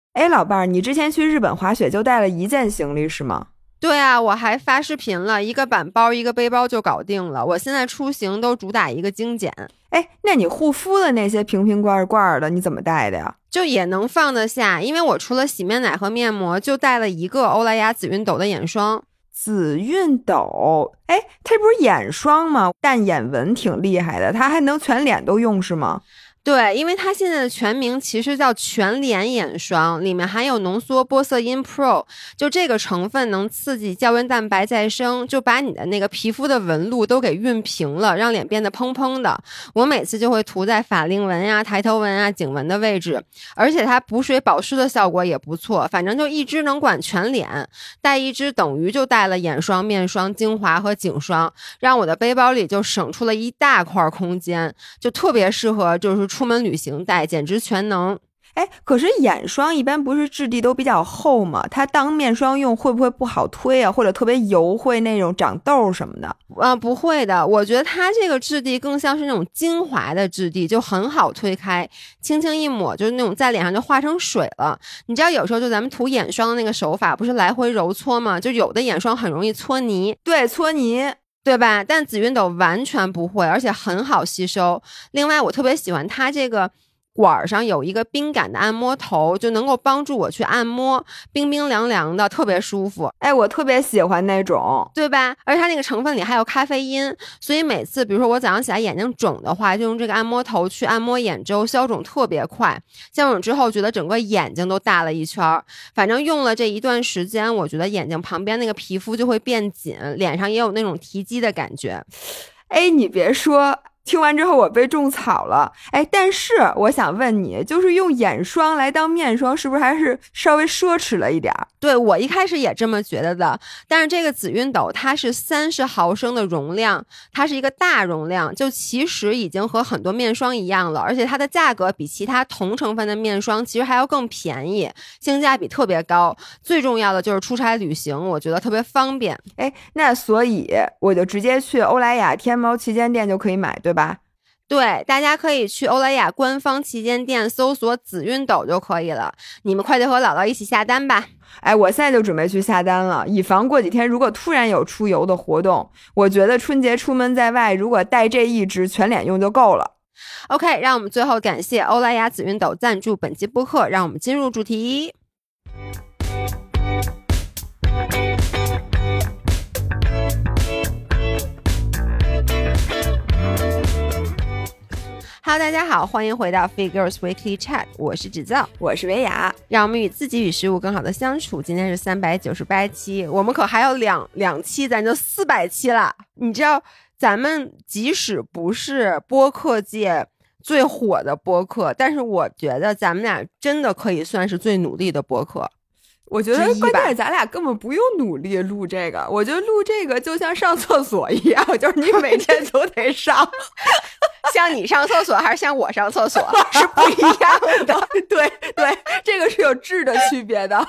哎，老伴儿，你之前去日本滑雪就带了一件行李是吗？ 对啊，我还发视频了，一个板包一个背包就搞定了。我现在出行都主打一个精简。 哎，那你护肤的那些瓶瓶罐罐的你怎么带的呀？ 就也能放得下，因为我除了洗面奶和面膜，就带了一个欧莱雅紫熨斗的眼霜。 紫熨斗，哎，它不是眼霜吗？淡眼纹挺厉害的，它还能全脸都用是吗？ 对，因为它现在的全名其实叫全脸眼霜，里面含有浓缩玻色因 Pro， 就这个成分能刺激胶原蛋白再生，就把你的那个皮肤的纹路都给熨平了，让脸变得嘭嘭的。我每次就会涂在法令纹啊、抬头纹啊、颈纹的位置，而且它补水保湿的效果也不错，反正就一支能管全脸，带一支等于就带了眼霜、面霜、精华和颈霜，让我的背包里就省出了一大块空间，就特别适合就是出门旅行带，简直全能。 哎，可是眼霜一般不是质地都比较厚吗？它当面霜用会不会不好推啊？或者特别油，会那种长痘什么的？ 不会的，我觉得它这个质地更像是那种精华的质地，就很好推开，轻轻一抹，就是那种在脸上就化成水了。你知道有时候就咱们涂眼霜的那个手法不是来回揉搓吗？就有的眼霜很容易搓泥， 对，搓泥。 对吧？但紫熨斗完全不会，而且很好吸收。另外，我特别喜欢它这个管上有一个冰感的按摩头，就能够帮助我去按摩，冰冰凉凉的，特别舒服。 哎，我特别喜欢那种， 对吧？而且它那个成分里还有咖啡因，所以每次比如说我早上起来眼睛肿的话，就用这个按摩头去按摩眼周，消肿特别快。消肿之后，觉得整个眼睛都大了一圈。反正用了这一段时间，我觉得眼睛旁边那个皮肤就会变紧，脸上也有那种提肌的感觉。 哎，你别说，听完之后我被种草了。哎，但是我想问你，就是用眼霜来当面霜，是不是还是稍微奢侈了一点？ 对，我一开始也这么觉得的，但是这个紫熨斗它是30毫升的容量，它是一个大容量，就其实已经和很多面霜一样了，而且它的价格比其他同成分的面霜其实还要更便宜，性价比特别高。最重要的就是出差旅行，我觉得特别方便。 哎，那所以我就直接去欧莱雅天猫旗舰店就可以买，对吧？ 对，大家可以去欧莱雅官方旗舰店搜索紫熨斗就可以了。你们快去和姥姥一起下单吧。 哎，我现在就准备去下单了，以防过几天如果突然有出游的活动。我觉得春节出门在外，如果带这一支全脸用就够了。 OK， 让我们最后感谢欧莱雅紫熨斗赞助本期播客，让我们进入主题。Hello， 大家好，欢迎回到 Figures Weekly Chat， 我是芷造， 我是维雅， 让我们与自己与事物更好的相处。今天是398期，我们可还有两期，咱就400期了。你知道，咱们即使不是播客界最火的播客，但是我觉得咱们俩真的可以算是最努力的播客。 我觉得关键是咱俩根本不用努力录这个，我觉得录这个就像上厕所一样，就是你每天都得上。 像你上厕所还是像我上厕所是不一样的。 对对，这个是有质的区别的。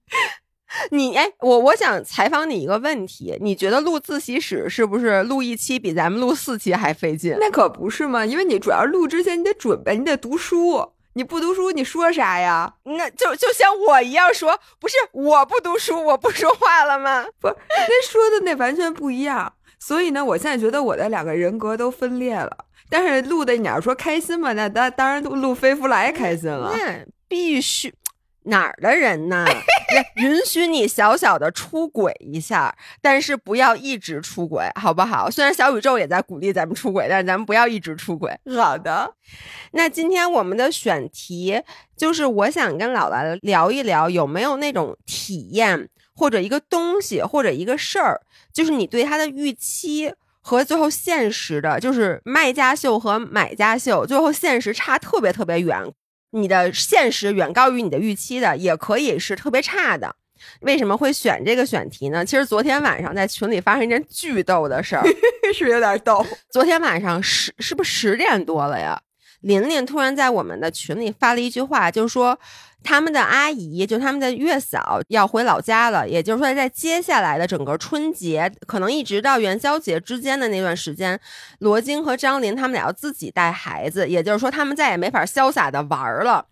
我想采访你一个问题，你觉得录自习室是不是录一期比咱们录4期还费劲？ 那可不是嘛，因为你主要录之前你得准备，你得读书。你不读书你说啥呀？ 那就像我一样说，不是我不读书我不说话了吗？ 不是，那说的那完全不一样。所以呢，我现在觉得我的2个人格都分裂了。但是录的你要说开心嘛，那当然录飞福来开心了。 那必须。哪儿的人呢？允许你小小的出轨一下，但是不要一直出轨，好不好？虽然小宇宙也在鼓励咱们出轨，但是咱们不要一直出轨。 好的。 那今天我们的选题就是我想跟姥姥聊一聊，有没有那种体验或者一个东西或者一个事儿，就是你对它的预期和最后现实的，就是卖家秀和买家秀，最后现实差特别特别远，你的现实远高于你的预期的，也可以是特别差的。为什么会选这个选题呢？其实昨天晚上在群里发生一件巨逗的事儿。 是有点逗。 昨天晚上是不是10点多了呀？琳琳突然在我们的群里发了一句话，就是说他们的阿姨，就他们的月嫂要回老家了，也就是说在接下来的整个春节，可能一直到元宵节之间的那段时间，罗京和张琳他们俩要自己带孩子，也就是说他们再也没法潇洒的玩了。 对，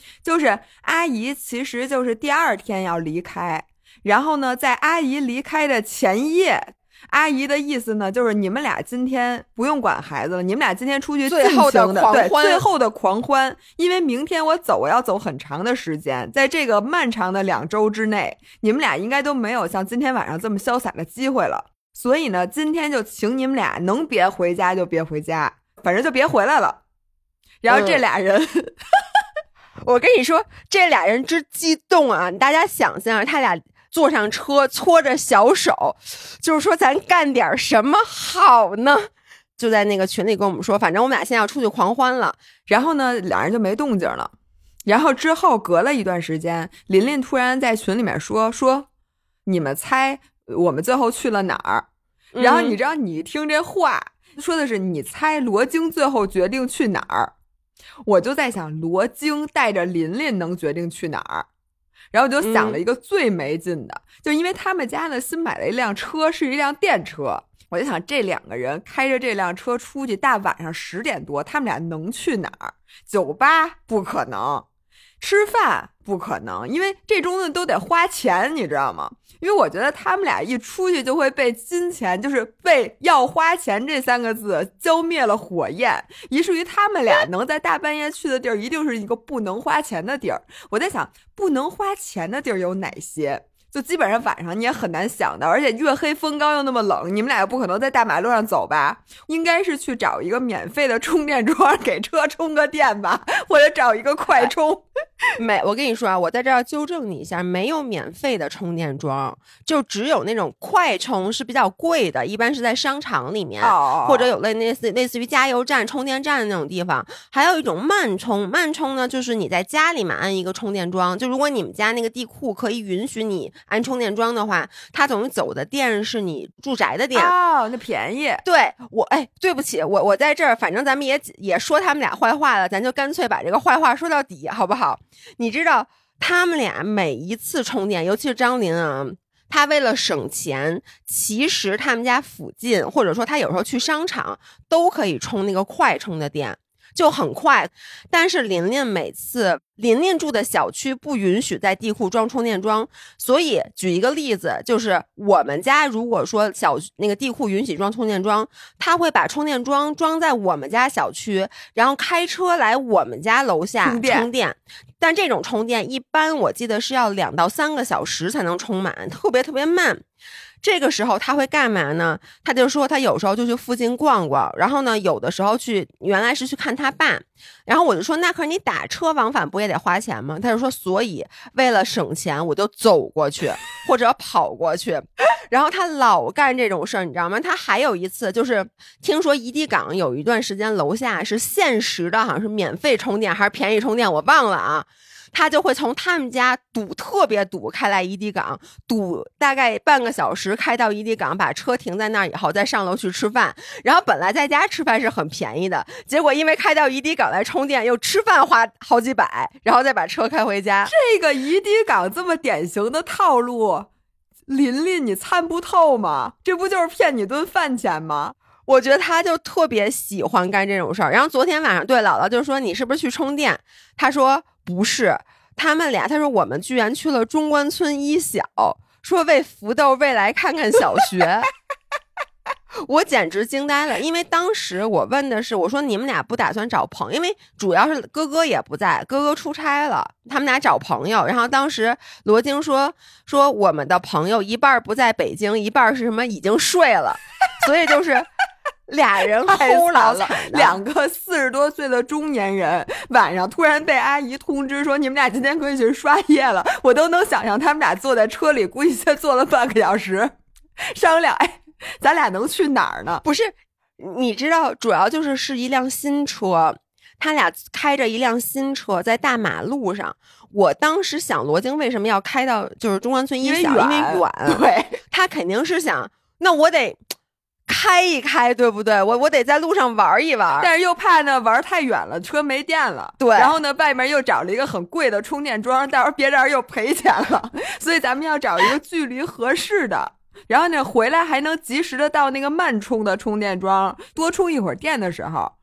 就是阿姨其实就是第2天要离开，然后呢，在阿姨离开的前夜，阿姨的意思呢，就是你们俩今天不用管孩子了，你们俩今天出去尽情的对最后的狂欢，因为明天我要走很长的时间，在这个漫长的2周之内，你们俩应该都没有像今天晚上这么潇洒的机会了，所以呢，今天就请你们俩能别回家就别回家，反正就别回来了。然后这俩人我跟你说，这俩人之激动啊！大家想象他俩坐上车，搓着小手，就是说咱干点什么好呢？就在那个群里跟我们说，反正我们俩现在要出去狂欢了。 然后呢，俩人就没动静了。然后之后隔了一段时间，琳琳突然在群里面说你们猜我们最后去了哪儿？然后你知道，你听这话说的是你猜罗京最后决定去哪儿？我就在想，罗京带着琳琳能决定去哪儿？然后我就想了一个最没劲的，就因为他们家呢新买了一辆车，是一辆电车。我就想，这2个人开着这辆车出去，大晚上10点多，他们俩能去哪儿？酒吧不可能，吃饭不可能，因为这种的都得花钱，你知道吗？因为我觉得他们俩一出去就会被金钱，就是被要花钱这3个字浇灭了火焰，以至于他们俩能在大半夜去的地儿一定是一个不能花钱的地儿。我在想，不能花钱的地儿有哪些？就基本上晚上你也很难想到，而且月黑风高又那么冷，你们俩又不可能在大马路上走吧？应该是去找一个免费的充电桩给车充个电吧，或者找一个快充。 我跟你说啊，我在这儿纠正你一下，没有免费的充电桩，就只有那种快充是比较贵的，一般是在商场里面，或者有类似于加油站、充电站的那种地方。还有一种慢充，慢充呢，就是你在家里面安一个充电桩，就如果你们家那个地库可以允许你安充电桩的话，它等于走的电是你住宅的电。 那便宜。 对，对不起，我在这儿，反正咱们也说他们俩坏话了，咱就干脆把这个坏话说到底，好不好？你知道他们俩每一次充电，尤其是张琳啊，他为了省钱，其实他们家附近或者说他有时候去商场都可以充那个快充的电，就很快。但是琳琳住的小区不允许在地库装充电桩，所以举一个例子，就是我们家如果说那个地库允许装充电桩，他会把充电桩装在我们家小区，然后开车来我们家楼下充电。但这种充电一般我记得是要2到3个小时才能充满，特别特别慢。这个时候他会干嘛呢？他就说他有时候就去附近逛逛，然后呢有的时候原来是去看他爸，然后我就说那可是你打车往返不也得花钱吗？他就说所以为了省钱我就走过去或者跑过去。然后他老干这种事儿，你知道吗？他还有一次就是听说怡迪港有一段时间楼下是限时的，好像是免费充电还是便宜充电，我忘了啊。他就会从他们家特别堵开来怡迪港，堵大概半个小时，开到怡迪港，把车停在那儿以后再上楼去吃饭。然后本来在家吃饭是很便宜的，结果因为开到怡迪港来充电，又吃饭花好几百，然后再把车开回家。 这个怡迪港这么典型的套路，琳琳你参不透吗？这不就是骗你顿饭钱吗？ 我觉得他就特别喜欢干这种事儿。然后昨天晚上，对，姥姥就说你是不是去充电？他说不是，他们俩，他说我们居然去了中关村一小，说为福豆未来看看小学。我简直惊呆了，因为当时我问的是，我说你们俩不打算找朋友，因为主要是哥哥也不在，哥哥出差了，他们俩找朋友。然后当时罗京说我们的朋友一半不在北京，一半是什么已经睡了，所以就是俩人齁老惨的 ，2个40多岁的中年人，晚上突然被阿姨通知说你们俩今天可以去刷夜了，我都能想象他们俩坐在车里，估计先坐了半个小时，商量，咱俩能去哪儿呢？ 不是，你知道，主要是一辆新车，他俩开着一辆新车在大马路上。我当时想，罗京为什么要开到就是中关村一小？因为远， 对， 他肯定是想，那我得开一开，对不对？我得在路上玩一玩， 但是又怕呢玩太远了，车没电了。 对， 然后呢，外面又找了一个很贵的充电桩，到时候别人又赔钱了，所以咱们要找一个距离合适的。然后呢，回来还能及时的到那个慢充的充电桩，多充一会儿电的时候，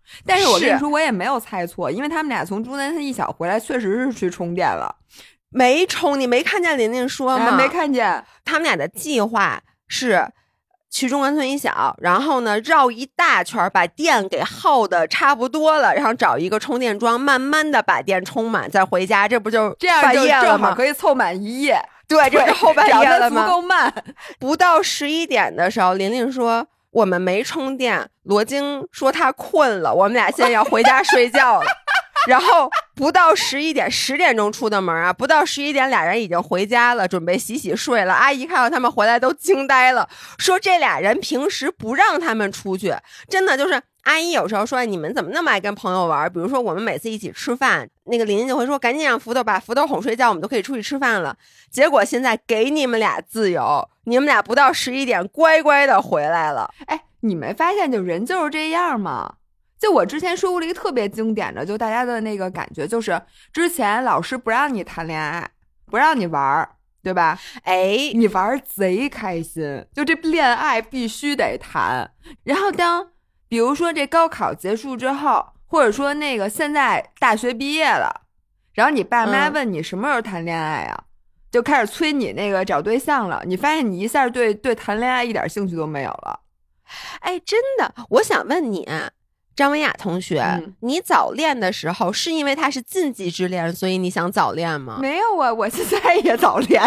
但是我跟你说，我也没有猜错，因为他们俩从中南一小回来，确实是去充电了。 没充，你没看见琳琳说吗？ 没看见。 他们俩的计划是去中关村一小，然后呢绕一大圈，把电给耗的差不多了，然后找一个充电桩，慢慢的把电充满，再回家。这不就这样就正好可以凑满一夜。 对，这是后半夜了吗？ 足够慢。 不到11点的时候，琳琳说我们没充电，罗京说他困了，我们俩现在要回家睡觉了。然后不到11点，10点钟出的门啊，不到11点，俩人已经回家了，准备洗洗睡了。阿姨看到他们回来都惊呆了，说这俩人平时不让他们出去，真的就是阿姨有时候说你们怎么那么爱跟朋友玩，比如说我们每次一起吃饭，那个琳琳就会说赶紧让福豆把福豆哄睡觉，我们都可以出去吃饭了。结果现在给你们俩自由，你们俩不到11点乖乖的回来了。 哎，你没发现就人就是这样吗？就我之前说过了一个特别经典的，就大家的那个感觉，就是之前老师不让你谈恋爱，不让你玩，对吧？ 哎， 你玩贼开心，就这恋爱必须得谈。然后比如说这高考结束之后，或者说那个现在大学毕业了，然后你爸妈问你什么时候谈恋爱啊，就开始催你那个找对象了。你发现你一下对谈恋爱一点兴趣都没有了。 哎，真的，我想问你。张文雅同学，你早恋的时候是因为他是禁忌之恋，所以你想早恋吗？ 没有啊，我现在也早恋。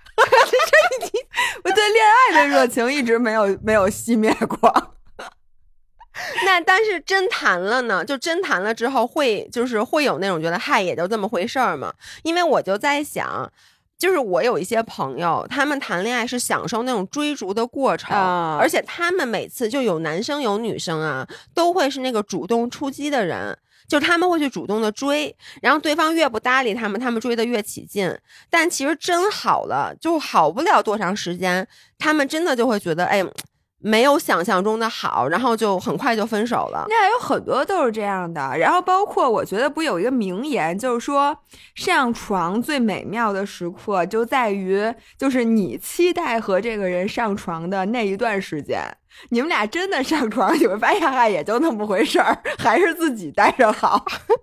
我对恋爱的热情一直没有熄灭过。 那但是真谈了呢？就真谈了之后会有那种觉得嗨也就这么回事儿吗？因为我就在想。就是我有一些朋友，他们谈恋爱是享受那种追逐的过程，而且他们每次就有男生有女生啊，都会是那个主动出击的人，就他们会去主动的追，然后对方越不搭理他们追得越起劲。但其实真好了，就好不了多长时间，他们真的就会觉得，哎，没有想象中的好，然后就很快就分手了。 那有很多都是这样的，然后包括我觉得不有一个名言，就是说上床最美妙的时刻就在于就是你期待和这个人上床的那一段时间。你们俩真的上床，你会发现也就那么回事儿，还是自己待着好。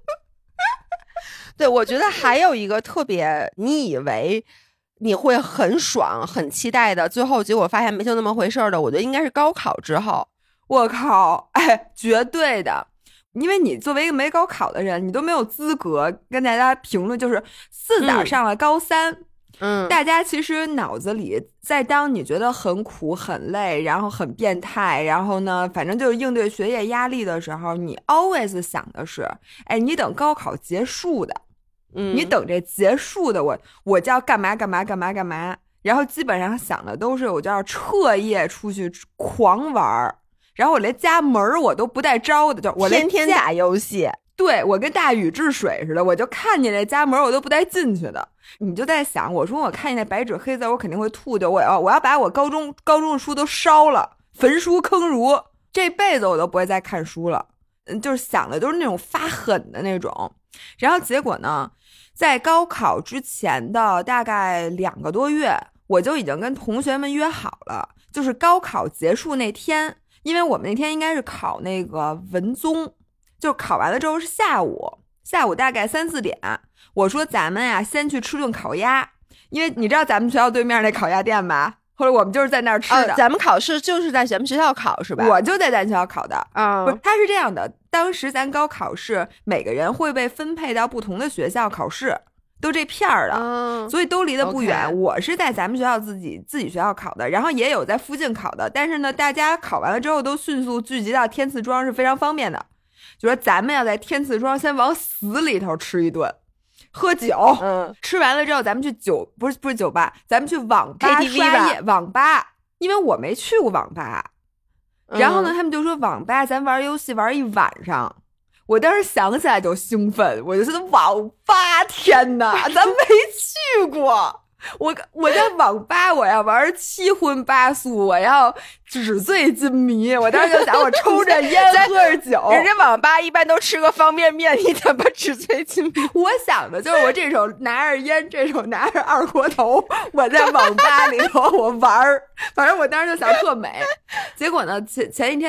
对，我觉得还有一个特别，你以为你会很爽很期待的，最后结果发现没就那么回事儿的，我觉得应该是高考之后。 我靠，哎，绝对的。因为你作为一个没高考的人，你都没有资格跟大家评论，就是4打上了高3。大家其实脑子里在当你觉得很苦很累，然后很变态，然后呢反正就是应对学业压力的时候，你 always 想的是，哎，你等高考结束的，你等这结束的我就要干嘛干嘛干嘛干嘛，然后基本上想的都是我就要彻夜出去狂玩，然后我连家门我都不带招的，就我天天打游戏。 对，我跟大禹治水似的，我就看见这家门我都不带进去的。你就在想，我说我看见那白纸黑字我肯定会吐的，我要把我高中的书都烧了，焚书坑儒，这辈子我都不会再看书了。就是想的都是那种发狠的那种。然后结果呢，在高考之前的大概2个多月，我就已经跟同学们约好了，就是高考结束那天，因为我们那天应该是考那个文综，就考完了之后是下午大概3、4点，我说咱们呀先去吃顿烤鸭，因为你知道咱们学校对面那烤鸭店吧，或者我们就是在那儿吃的。 咱们考试就是在咱们学校考是吧？ 我就在咱学校考的。不是，它是这样的，当时咱高考试每个人会被分配到不同的学校考试，都这片儿的，所以都离得不远。我是在咱们学校自己学校考的，然后也有在附近考的，但是呢大家考完了之后都迅速聚集到天赐庄是非常方便的。就说咱们要在天赐庄先往死里头吃一顿，喝酒，吃完了之后咱们去不是酒吧，咱们去网吧 KTV 刷夜，网吧，因为我没去过网吧。然后呢他们就说网吧咱玩游戏玩一晚上，我当时想起来就兴奋，我就觉得网吧，天哪，咱没去过。我在网吧我要玩7荤8素，我要纸醉金迷，我当时就想我抽着烟喝着酒。 人家网吧一般都吃个方便面，你怎么纸醉金迷？ 我想的就是我这手拿着烟，这手拿着二锅头，我在网吧里头我玩，反正我当时就想特美。结果呢前一天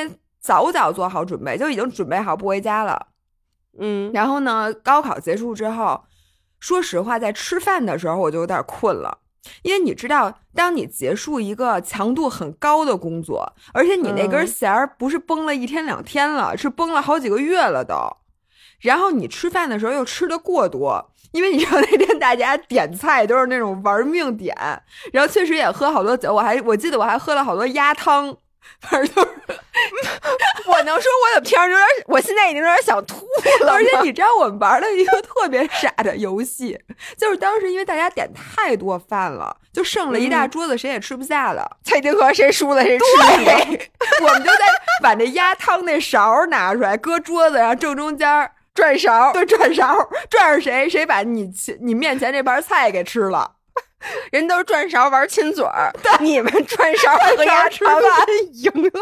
早早做好准备，就已经准备好不回家了。然后呢，高考结束之后，说实话，在吃饭的时候我就有点困了。因为你知道，当你结束一个强度很高的工作，而且你那根弦儿不是绷了1天2天了，是绷了好几个月了都。然后你吃饭的时候又吃的过多，因为你知道那天大家点菜都是那种玩命点，然后确实也喝好多酒，我记得我还喝了好多鸭汤。反正就是我能说我的片儿有点，我现在已经有点想吐了。 而且你知道我们玩了一个特别傻的游戏，就是当时因为大家点太多饭了，就剩了一大桌子，谁也吃不下了。 蔡丁和谁输了谁吃。 对，我们就在把那鸭汤那勺拿出来，搁桌子上正中间转勺， 对，转勺，转着谁把你面前这盘菜给吃了。 人都转勺玩亲嘴儿，你们转勺和鸭吃饭赢了。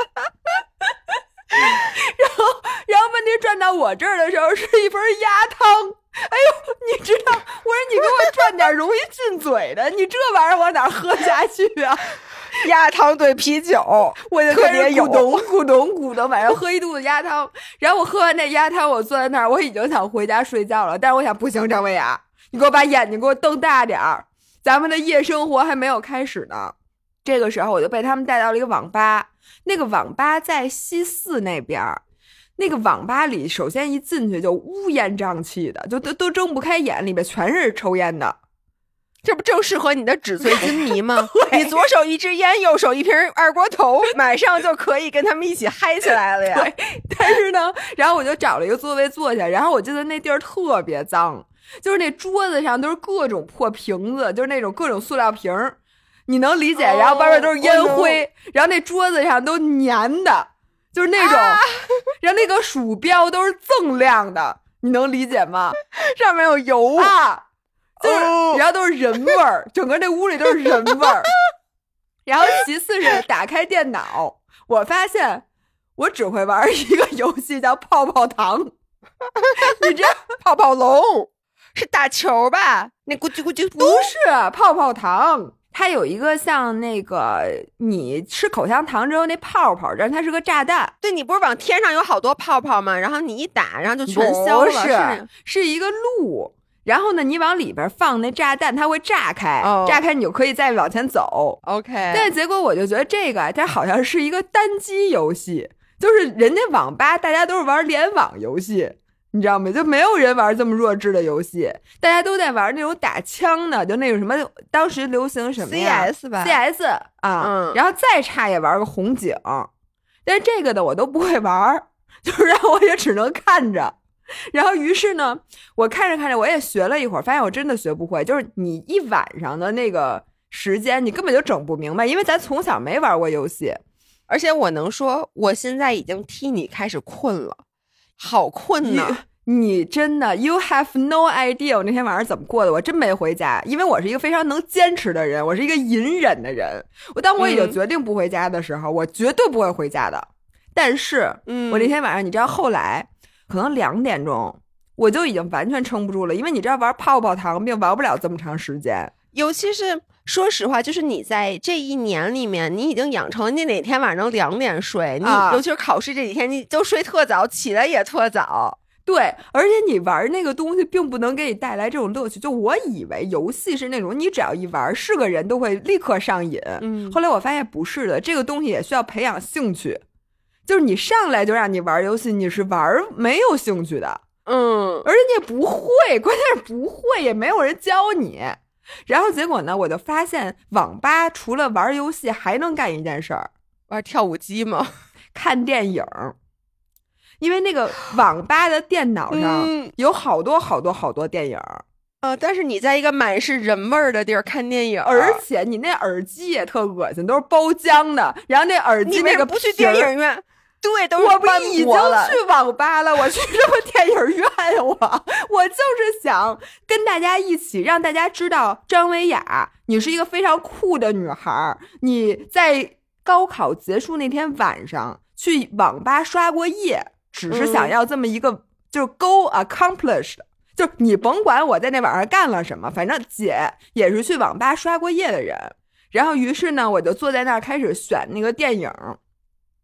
然后问题转到我这儿的时候是一盆鸭汤。哎呦，你知道，我说你给我转点容易进嘴的，你这玩意儿我哪喝下去啊？ 鸭汤兑啤酒， 我就特别咕咚，晚上喝一肚子鸭汤。然后我喝完那鸭汤，我坐在那儿，我已经想回家睡觉了。但是我想，不行，张维雅，你给我把眼睛给我瞪大点儿，咱们的夜生活还没有开始呢。这个时候我就被他们带到了一个网吧，那个网吧在西四那边。那个网吧里，首先一进去就乌烟瘴气的，就都睁不开眼，里面全是抽烟的。 这不正适合你的纸醉金迷吗？你左手一支烟，右手一瓶二锅头，马上就可以跟他们一起嗨起来了呀。 对，但是呢，然后我就找了一个座位坐下，然后我记得那地儿特别脏，就是那桌子上都是各种破瓶子，就是那种各种塑料瓶，你能理解？然后外边都是烟灰，然后那桌子上都粘的，就是那种，然后那个鼠标都是锃亮的，你能理解吗？ 上面有油啊。就是，然后都是人味儿，整个那屋里都是人味儿。然后其次是打开电脑，我发现我只会玩一个游戏叫泡泡糖。你知道泡泡龙是打球吧？那咕叽咕叽不是泡泡糖，它有一个像那个你吃口香糖之后那泡泡，然后它是个炸弹。 对，你不是往天上有好多泡泡吗？然后你一打，然后就全消了。 是一个路。然后呢，你往里边放那炸弹，它会炸开，炸开你就可以再往前走。 OK， 但结果我就觉得这个它好像是一个单机游戏，就是人家网吧大家都是玩联网游戏，你知道吗？就没有人玩这么弱智的游戏，大家都在玩那种打枪的，就那种什么，当时流行什么呀 CS 吧 ，CS 啊，然后再差也玩个红警，但是这个的我都不会玩，就是让我也只能看着。然后于是呢，我看着看着我也学了一会儿，发现我真的学不会，就是你一晚上的那个时间你根本就整不明白，因为咱从小没玩过游戏。 而且我能说我现在已经替你开始困了，好困呢。 你真的 you have no idea 我那天晚上怎么过的，我真没回家，因为我是一个非常能坚持的人，我是一个隐忍的人。当我已经决定不回家的时候，我绝对不会回家的。但是我那天晚上你知道后来可能2点钟我就已经完全撑不住了，因为你知道玩泡泡糖并玩不了这么长时间。 尤其是说实话，就是你在这一年里面你已经养成你哪天晚上2点睡，你尤其是考试这几天你就睡特早，起来也特早。 对，而且你玩那个东西并不能给你带来这种乐趣。就我以为游戏是那种你只要一玩是个人都会立刻上瘾，后来我发现不是的，这个东西也需要培养兴趣，就是你上来就让你玩游戏，你是玩没有兴趣的，而且你也不会，关键是不会，也没有人教你。然后结果呢，我就发现网吧除了玩游戏还能干一件事儿， 玩跳舞机吗？ 看电影。因为那个网吧的电脑上有好多好多好多电影， 但是你在一个满是人味儿的地儿看电影， 而且你那耳机也特恶心，都是包浆的，然后那耳机那个不去电影院，对，都是我不已经去网吧了，我去什么电影院我就是想跟大家一起让大家知道张维雅你是一个非常酷的女孩，你在高考结束那天晚上去网吧刷过夜，只是想要这么一个就是 go accomplished， 就你甭管我在那晚上干了什么，反正姐也是去网吧刷过夜的人。然后于是呢，我就坐在那儿开始选那个电影。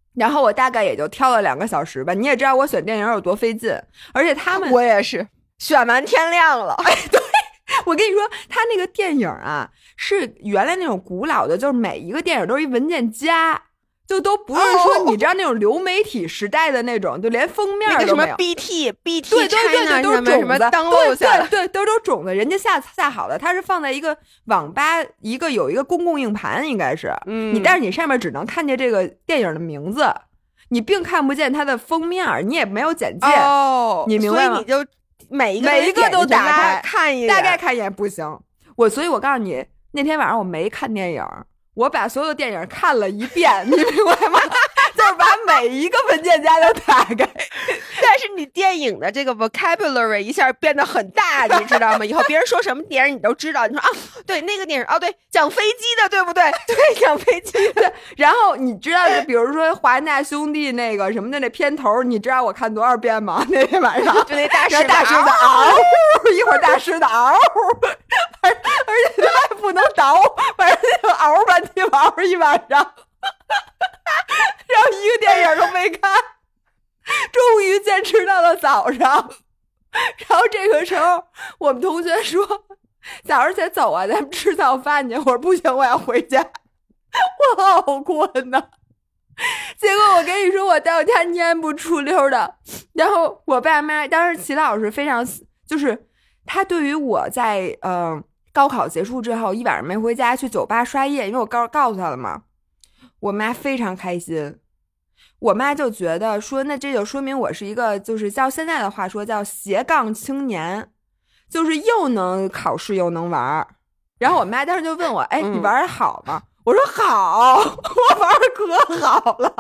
然后我大概也就挑了2个小时吧。你也知道我选电影有多费劲，而且他们我也是选完天亮了。 哎，对，我跟你说，他那个电影啊，是原来那种古老的，就是每一个电影都是一文件夹。就都不是说你知道那种流媒体时代的那种，就连封面都没有。 什么 BT 对，都是种子， 什么登录下来， 对，都是种子，人家下好了，它是放在一个网吧有一个公共硬盘，应该是，但是你上面只能看见这个电影的名字，你并看不见它的封面，你也没有简介，你明白吗？ 所以你就每一个都打开看一眼， 大概看一眼不行。所以我告诉你，那天晚上我没看电影。我把所有的电影看了一遍，你明白吗？就是把每一个文件夹都打开。 但是你电影的这个 vocabulary 一下变得很大，你知道吗？以后别人说什么电影你都知道。你说啊，对那个电影，哦对，讲飞机的，对不对？对，讲飞机的。 然后你知道，比如说华纳兄弟那个什么的那片头，你知道我看多少遍吗？那天晚上就那大师的嗷，一会儿大师的嗷，而且他还不能倒，反正就嗷半天嗷一晚上，然后一个电影都没看，终于坚持到了早上。然后这个时候我们同学说早上起来走啊，咱们吃早饭去。我说不行，我要回家，我好困呐。结果我跟你说，我到家蔫不出溜的。然后我爸妈当时齐老师非常，就是他对于我在高考结束之后一晚上没回家去酒吧刷夜，因为我告诉他了嘛，我妈非常开心。我妈就觉得说，那这就说明我是一个，就是照现在的话说叫斜杠青年，就是又能考试又能玩。然后我妈当时就问我，哎，你玩好吗？我说好，我玩可好了。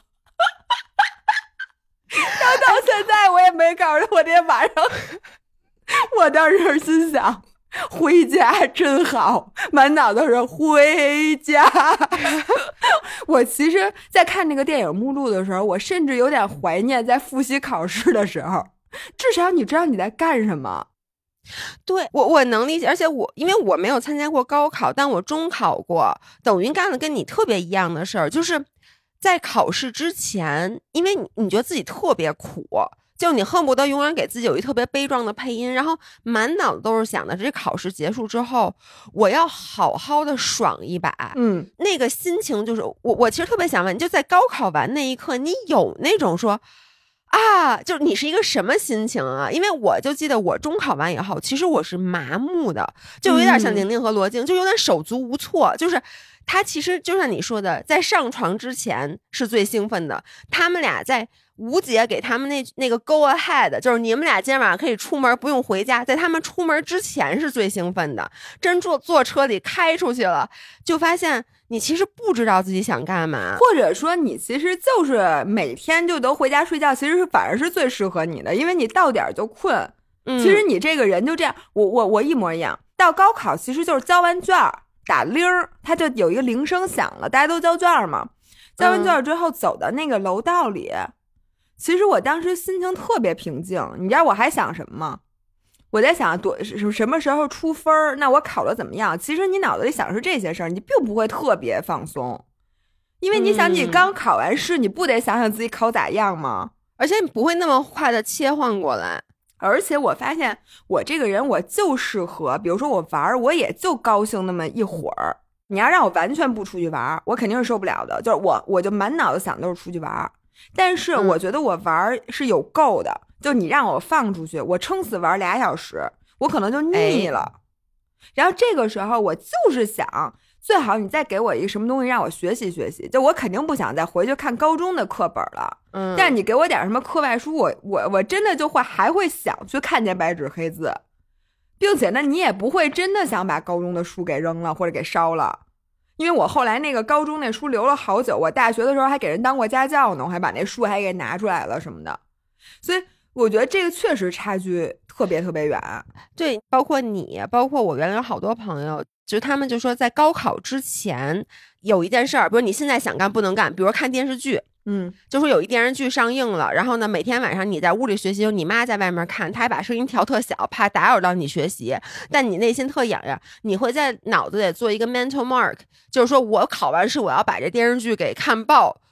然后到现在我也没考上，我那天晚上，我当时心想，回家真好，满脑子是回家。我其实在看那个电影目录的时候，我甚至有点怀念在复习考试的时候，至少你知道你在干什么。 对，我能理解，而且因为我没有参加过高考，但我中考过，等于干了跟你特别一样的事儿，就是在考试之前，因为你觉得自己特别苦，就你恨不得永远给自己有一特别悲壮的配音，然后满脑子都是想的这考试结束之后我要好好的爽一把。那个心情就是我其实特别想问，就在高考完那一刻，你有那种说啊，就你是一个什么心情啊？因为我就记得我中考完以后，其实我是麻木的，就有点像宁宁和罗京，就有点手足无措。就是他其实就像你说的，在上床之前是最兴奋的，他们俩在吴姐给他们那个 go ahead， 就是你们俩今天晚上可以出门不用回家，在他们出门之前是最兴奋的。真坐车里开出去了，就发现你其实不知道自己想干嘛， 或者说你其实就是每天就都回家睡觉，其实反而是最适合你的，因为你到点就困。其实你这个人就这样，我一模一样。到高考其实就是交完卷打铃，它就有一个铃声响了，大家都交卷嘛。交完卷之后走到那个楼道里，其实我当时心情特别平静。你知道我还想什么吗？我在想什么时候出分，那我考得怎么样。其实你脑子里想的是这些事儿，你并不会特别放松，因为你想你刚考完试，你不得想想自己考咋样吗？ 而且你不会那么快的切换过来。 而且我发现我这个人我就适合，比如说我玩我也就高兴那么一会儿，你要让我完全不出去玩我肯定是受不了的，就是我就满脑子想都是出去玩。但是我觉得我玩是有够的，就你让我放出去，我撑死玩2小时我可能就腻了。然后这个时候我就是想最好你再给我一个什么东西让我学习学习，就我肯定不想再回去看高中的课本了。但是你给我点什么课外书，我真的就还会想去看见白纸黑字，并且呢你也不会真的想把高中的书给扔了或者给烧了。因为我后来那个高中那书留了好久，我大学的时候还给人当过家教呢，我还把那书还给拿出来了什么的。所以我觉得这个确实差距特别特别远。 对，包括你，包括我原来有好多朋友，就他们就说在高考之前有一件事儿，比如你现在想干不能干，比如看电视剧。就说有一电视剧上映了，然后呢每天晚上你在屋里学习，你妈在外面看，她还把声音调特小，怕打扰到你学习，但你内心特痒痒，你会在脑子里做一个 mental mark， 就是说我考完试我要把这电视剧给看爆，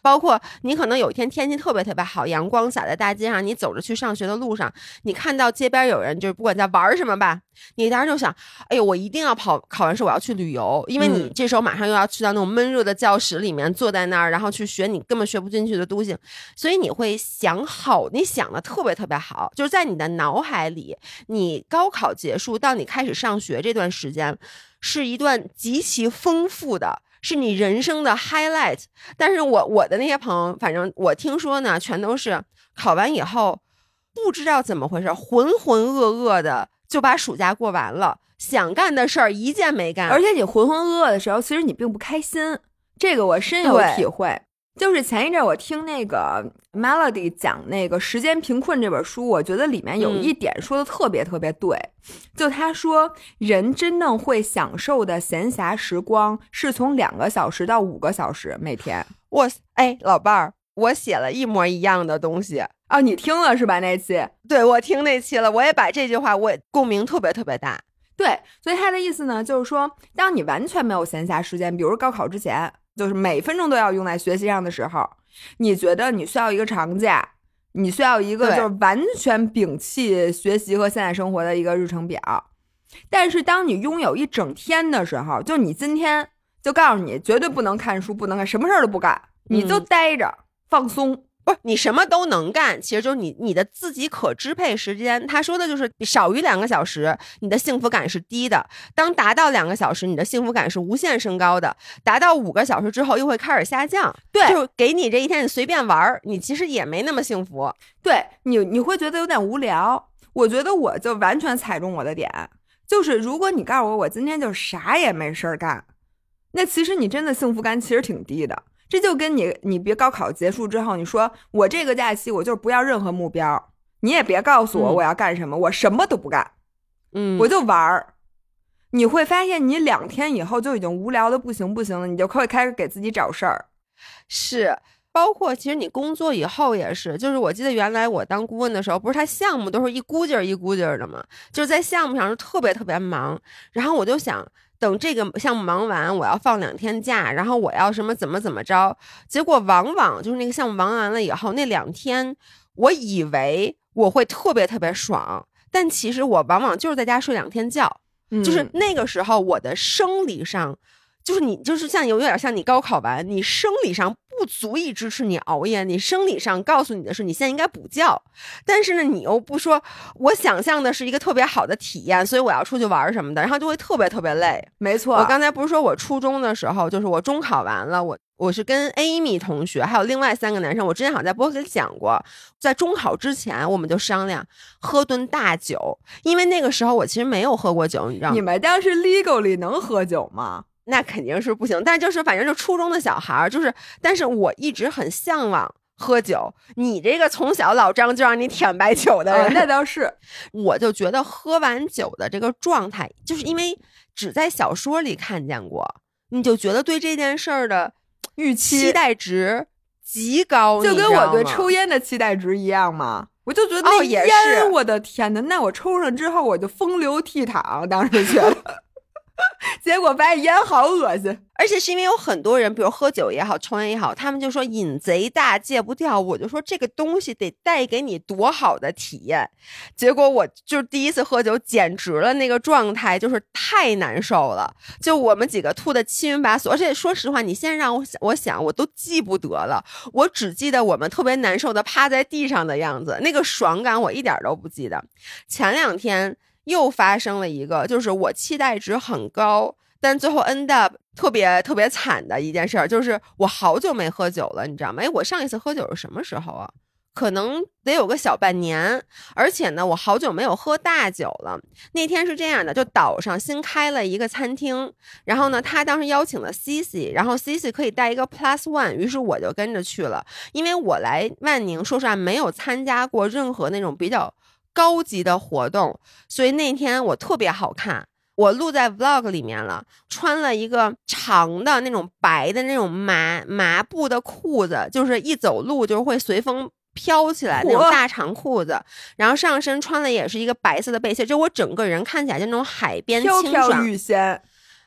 包括你可能有一天天气特别特别好，阳光洒在大街上，你走着去上学的路上，你看到街边有人就是不管在玩什么吧，你当时就想，哎呦，我一定要考完试我要去旅游，因为你这时候马上又要去到那种闷热的教室里面，坐在那儿，然后去学你根本学不进去的东西，所以你会想好，你想的特别特别好，就是在你的脑海里，你高考结束到你开始上学这段时间是一段极其丰富的，是你人生的 highlight。 但是我的那些朋友，反正我听说呢，全都是考完以后不知道怎么回事，浑浑噩噩的就把暑假过完了，想干的事儿一件没干。 而且你浑浑噩噩的时候，其实你并不开心，这个我深有体会。就是前一阵我听那个 Melody 讲那个《时间贫困》这本书，我觉得里面有一点说的特别特别对，就他说人真正会享受的闲暇时光是从2个小时到5个小时每天。 哎，老伴儿，我写了一模一样的东西啊！你听了是吧？那期？ 对，我听那期了，我也把这句话我共鸣特别特别大。 对，所以他的意思呢，就是说，当你完全没有闲暇时间，比如高考之前，就是每分钟都要用在学习上的时候，你觉得你需要一个长假，你需要一个就是完全摒弃学习和现在生活的一个日程表。但是当你拥有一整天的时候，就你今天就告诉你绝对不能看书，不能干什么事儿都不干，你就待着放松。 不是你什么都能干，其实就是你的自己可支配时间。他说的就是少于2个小时，你的幸福感是低的；当达到2个小时，你的幸福感是无限升高的；达到5个小时之后，又会开始下降。 对， 就给你这一天你随便玩，你其实也没那么幸福。 对，你会觉得有点无聊。我觉得我就完全踩中我的点，就是如果你告诉我今天就啥也没事干，那其实你真的幸福感其实挺低的。这就跟你别高考结束之后，你说我这个假期我就是不要任何目标，你也别告诉我要干什么，我什么都不干，我就玩儿。你会发现你2天以后就已经无聊的不行不行了，你就会开始给自己找事儿。 是，包括其实你工作以后也是，就是我记得原来我当顾问的时候，不是他项目都是一股劲儿一股劲儿的嘛，就是在项目上是特别特别忙，然后我就想等这个项目忙完，我要放2天假，然后我要什么怎么着，结果往往就是那个项目忙完了以后，那2天我以为我会特别特别爽，但其实我往往就是在家睡2天觉，就是那个时候我的生理上就是你就是像有点像你高考完，你生理上不足以支持你熬夜，你生理上告诉你的是你现在应该补觉，但是呢你又不说我想象的是一个特别好的体验，所以我要出去玩什么的，然后就会特别特别累。 没错， 我刚才不是说我初中的时候，就是我中考完了，我是跟 Amy 同学还有另外3个男生，我之前好像在播客里讲过，在中考之前我们就商量喝顿大酒，因为那个时候我其实没有喝过酒，你知道吗？ 你们当时 legally 能喝酒吗？ 那肯定是不行，但就是反正就初中的小孩，就是但是我一直很向往喝酒。你这个从小老张就让你舔白酒的人， 那倒是。 我就觉得喝完酒的这个状态，就是因为只在小说里看见过，你就觉得对这件事儿的预期期待值极高， 就跟我对抽烟的期待值一样嘛。我就觉得那烟，我的天哪，那我抽上之后我就风流倜傥，当时觉得。结果发现烟好恶心， 而且是因为有很多人，比如喝酒也好，抽烟也好，他们就说瘾贼大戒不掉，我就说这个东西得带给你多好的体验。结果我就第一次喝酒，简直了，那个状态就是太难受了，就我们几个吐的七晕八素，而且说实话，你现在让我想，我都记不得了，我只记得我们特别难受的趴在地上的样子，那个爽感我一点都不记得。前2天又发生了一个，就是我期待值很高，但最后 end up 特别特别惨的一件事，就是我好久没喝酒了，你知道吗？我上一次喝酒是什么时候啊？可能得有个小半年，而且呢，我好久没有喝大酒了。那天是这样的，就岛上新开了一个餐厅，然后呢，他当时邀请了 Cici， 然后 Cici 可以带一个 +1， 于是我就跟着去了。因为我来万宁，说实话没有参加过任何那种比较高级的活动，所以那天我特别好看，我录在 vlog 里面了，穿了一个长的那种白的那种麻布的裤子，就是一走路就会随风飘起来那种大长裤子，然后上身穿的也是一个白色的背心，就我整个人看起来就那种海边清爽飘飘欲仙。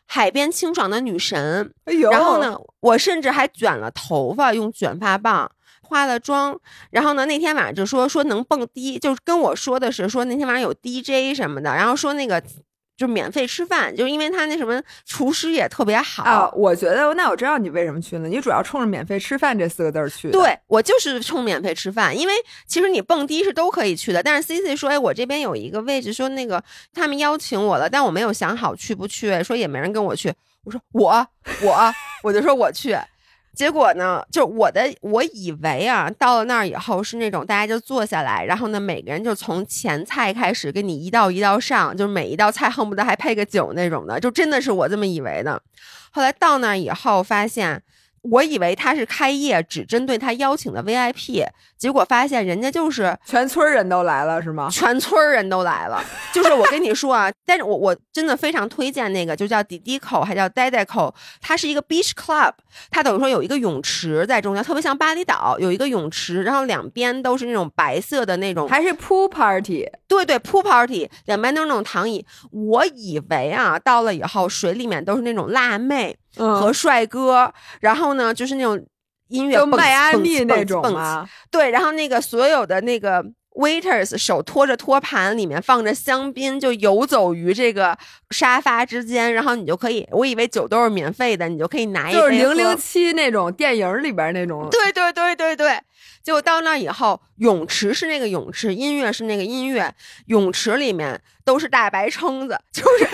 海边清爽的女神。 哎呦， 然后呢，我甚至还卷了头发，用卷发棒。化了妆，然后呢，那天晚上就说能蹦迪，就是跟我说的是说那天晚上有 DJ 什么的，然后说那个就免费吃饭，就是因为他那什么厨师也特别好啊。我觉得那我知道你为什么去了，你主要冲着免费吃饭这4个字去的。 对，我就是冲免费吃饭，因为其实你蹦迪是都可以去的，但是 CC 说，哎，我这边有一个位置，说那个他们邀请我了，但我没有想好去不去，说也没人跟我去。我说我就说我去。结果呢，就我以为啊，到了那儿以后是那种大家就坐下来，然后呢，每个人就从前菜开始给你一道一道上，就是每一道菜恨不得还配个酒那种的，就真的是我这么以为的。后来到那儿以后发现，我以为他是开业只针对他邀请的 VIP， 结果发现人家就是全村人都来了是吗？ 全村人都来了。就是我跟你说啊，但是我真的非常推荐那个就叫 Didico 还叫 Didico， 它是一个 beach club， 它等于说有一个泳池在中间，特别像巴厘岛有一个泳池，然后两边都是那种白色的那种， 还是 pool party。 对 pool party， 两边都是那种躺椅。我以为啊，到了以后水里面都是那种辣妹和帅哥，然后呢就是那种音乐就迈阿密那种吗？ 对，然后那个所有的那个 waiters 手托着托盘，里面放着香槟，就游走于这个沙发之间，然后你就可以，我以为酒都是免费的，你就可以拿一杯喝， 就是007那种电影里边那种。 对对对对对。结果到那以后，泳池是那个泳池，音乐是那个音乐，泳池里面都是大白撑子，就是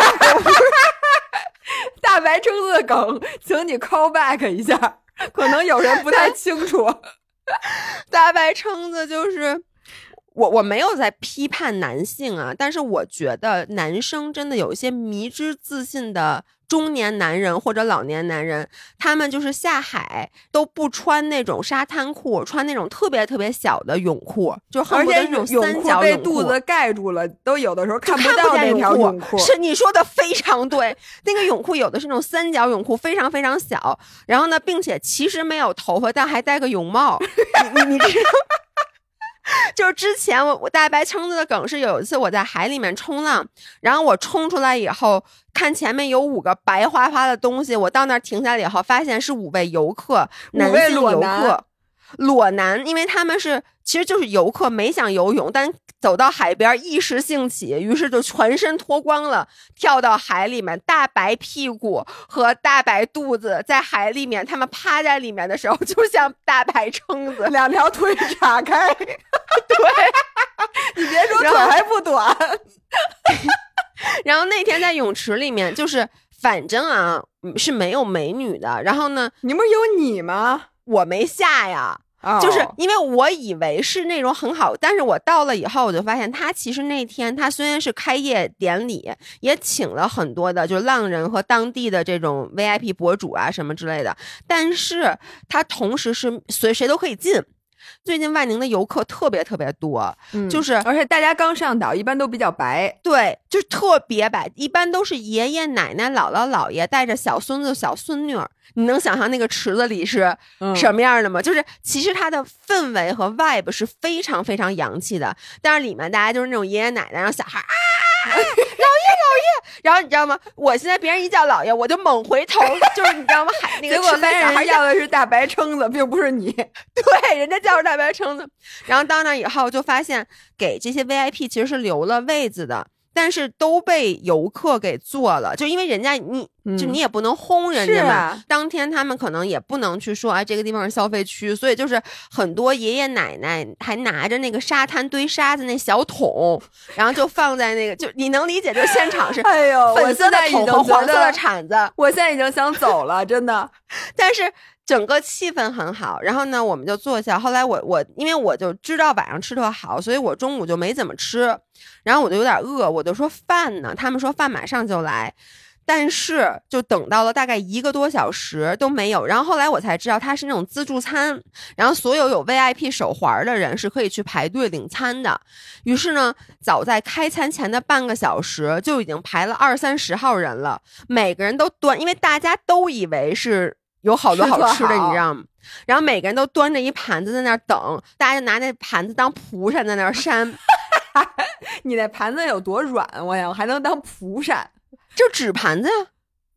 大白撑子的梗，请你 call back 一下，可能有人不太清楚。 大白撑子就是我没有在批判男性啊，但是我觉得男生真的有一些迷之自信的中年男人或者老年男人，他们就是下海都不穿那种沙滩裤，穿那种特别特别小的泳裤，就恨不得那种三角泳裤被肚子盖住了，都有的时候看不到那条泳裤。 是你说的非常对，那个泳裤有的是那种三角泳裤，非常非常小，然后呢，并且其实没有头发，但还戴个泳帽。你知道？就是之前我大白撑子的梗是有一次我在海里面冲浪，然后我冲出来以后看前面有5个白花花的东西，我到那儿停下来以后发现是5位游客，男性游客，裸男，因为他们是其实就是游客，没想游泳，但走到海边一时兴起，于是就全身脱光了，跳到海里面，大白屁股和大白肚子在海里面，他们趴在里面的时候就像大白撑子 ，2条腿岔开。 对， 你别说腿还不短。 然后那天在泳池里面，就是反正啊是没有美女的，然后呢， 你不是有你吗？ 我没下呀。就是因为我以为是那种很好，但是我到了以后我就发现他其实那天他虽然是开业典礼，也请了很多的就是浪人和当地的这种 VIP 博主啊什么之类的，但是他同时是谁都可以进。最近万宁的游客特别特别多，就是而且大家刚上岛一般都比较白， 对，就是特别白，一般都是爷爷奶奶姥姥姥爷带着小孙子小孙女儿。你能想象那个池子里是什么样的吗？就是其实它的氛围和 vibe 是非常非常洋气的，但是里面大家就是那种爷爷奶奶，然后小孩啊老爷，然后你知道吗？我现在别人一叫老爷，我就猛回头，就是你知道吗？那个结果发现人家要的是大白撑子，并不是你。 对，人家叫着大白撑子。然后到那以后就发现，给这些 VIP 其实是留了位子的。但是都被游客给做了，就因为人家你也不能轰人家嘛，当天他们可能也不能去说这个地方是消费区，所以就是很多爷爷奶奶还拿着那个沙滩堆沙子那小桶，然后就放在那个，就你能理解，就现场是哎呦， 粉色的桶和黄色的铲子， 我现在已经想走了，真的。 但是整个气氛很好，然后呢，我们就坐下。后来我因为我就知道晚上吃特好，所以我中午就没怎么吃，然后我就有点饿，我就说饭呢，他们说饭马上就来，但是就等到了大概1个多小时都没有。然后后来我才知道它是那种自助餐，然后所有 VIP 手环的人是可以去排队领餐的。于是呢，早在开餐前的半个小时就已经排了20-30号人了，每个人都端，因为大家都以为是有好多好吃的，你知道吗？然后每个人都端着一盘子在那儿等，大家就拿那盘子当蒲扇在那儿扇。你那盘子有多软？我想还能当蒲扇？ 就纸盘子呀。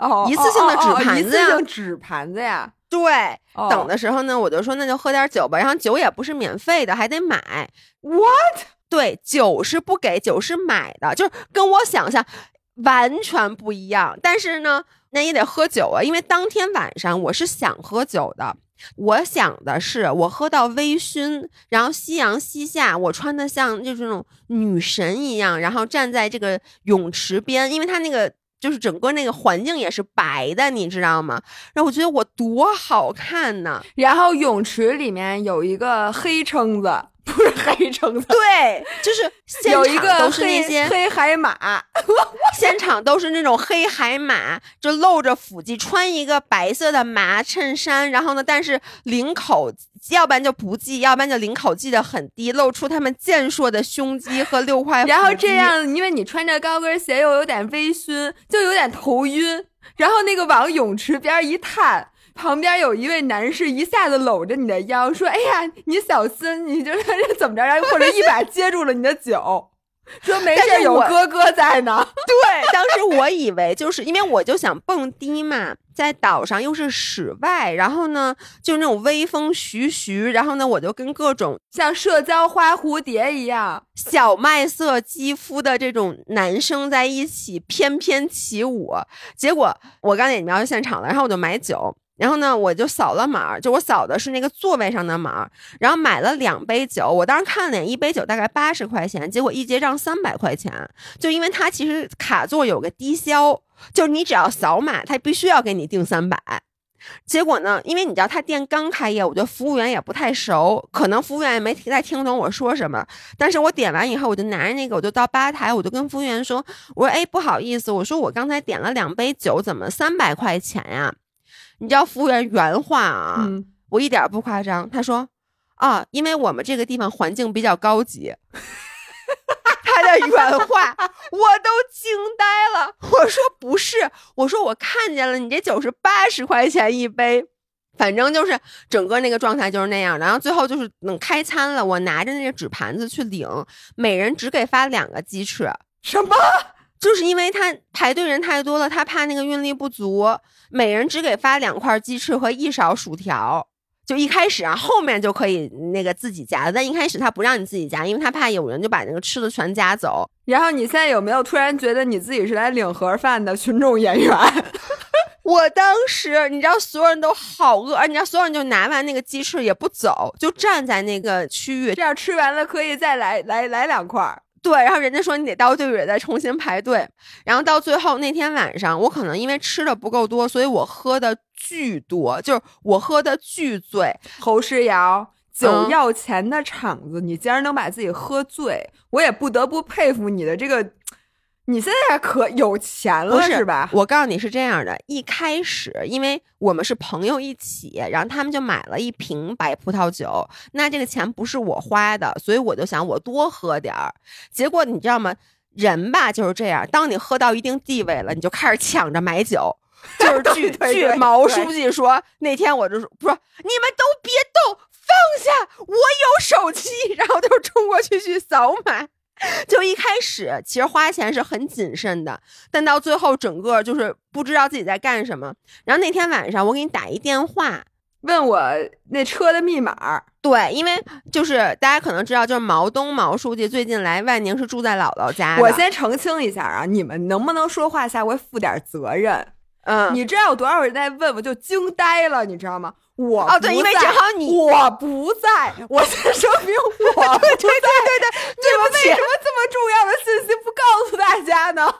一次性的纸盘子呀， 一次性纸盘子呀。 对，等的时候呢，我就说那就喝点酒吧，然后酒也不是免费的，还得买。 What？ 对，酒是不给，酒是买的，就是跟我想象完全不一样。但是呢，那也得喝酒啊，因为当天晚上我是想喝酒的。我想的是，我喝到微醺，然后夕阳西下，我穿的像就是那种女神一样，然后站在这个泳池边，因为它那个就是整个那个环境也是白的，你知道吗？然后我觉得我多好看呢。 然后泳池里面有一个黑撑子，不是黑撑子， 对，就是现场都是那些黑海马， 现场都是那种黑海马，就露着腹肌，穿一个白色的麻衬衫，然后呢，但是领口要不然就不系，要不然就领口系得很低，露出他们健硕的胸肌和6块腹肌。 然后这样，因为你穿着高跟鞋又有点微醺，就有点头晕，然后那个往泳池边一探，旁边有一位男士一下子搂着你的腰说，哎呀你小心，你就是怎么着，然后或者一把接住了你的酒，说没事，有哥哥在呢。 对，当时我以为就是因为我就想蹦迪嘛，在岛上又是室外，然后呢就那种微风徐徐，然后呢我就跟各种像社交花蝴蝶一样小麦色肌肤的这种男生在一起翩翩起舞。结果我刚才也描述现场了，然后我就买酒，然后呢我就扫了码，就我扫的是那个座位上的码，然后买了2杯酒。我当时看了一杯酒大概80块钱，结果一结账300块钱，就因为它其实卡座有个低消，就是你只要扫码他必须要给你定300。结果呢，因为你知道他店刚开业，我觉得服务员也不太熟，可能服务员也没太听懂我说什么。但是我点完以后，我就拿着那个，我就到吧台，我就跟服务员说，我说哎不好意思，我说我刚才点了2杯酒，怎么300块钱呀？你知道服务员原话啊，我一点不夸张，他说啊，因为我们这个地方环境比较高级。他的原话我都惊呆了。我说不是，我说我看见了，你这酒是80块钱一杯。反正就是整个那个状态就是那样。然后最后就是开餐了，我拿着那个纸盘子去领，每人只给发2个鸡翅。 什么？ 就是因为他排队人太多了，他怕那个运力不足，每人只给发2块鸡翅和1勺薯条。就一开始啊，后面就可以那个自己夹，但一开始他不让你自己夹，因为他怕有人就把那个吃的全夹走。 然后你现在有没有突然觉得你自己是来领盒饭的群众演员？ 我当时你知道所有人都好饿，你知道所有人就拿完那个鸡翅也不走，就站在那个区域， 这样吃完了可以再来2块。 对，然后人家说你得到队伍再重新排队。然后到最后那天晚上，我可能因为吃的不够多，所以我喝的巨多，就是我喝的巨醉。 侯诗瑶，酒要钱的场子，你竟然能把自己喝醉，我也不得不佩服你的这个。你现在可有钱了是吧？ 我告诉你是这样的，一开始因为我们是朋友一起，然后他们就买了1瓶白葡萄酒，那这个钱不是我花的，所以我就想我多喝点儿。结果你知道吗？人吧就是这样，当你喝到一定地位了，你就开始抢着买酒。就是据毛书记说，那天我就说你们都别动，放下，我有手机，然后就冲过去扫码。就一开始其实花钱是很谨慎的，但到最后整个就是不知道自己在干什么。然后那天晚上我给你打一电话， 问我那车的密码。 对，因为就是大家可能知道，就是毛书记最近来万宁是住在姥姥家的。 我先澄清一下啊，你们能不能说话下回负点责任？你知道有多少人在问，我就惊呆了，你知道吗？我不在， 对，因为正好我不在，我先声明我不在。 对， 你们为什么这么重要的信息不告诉大家呢？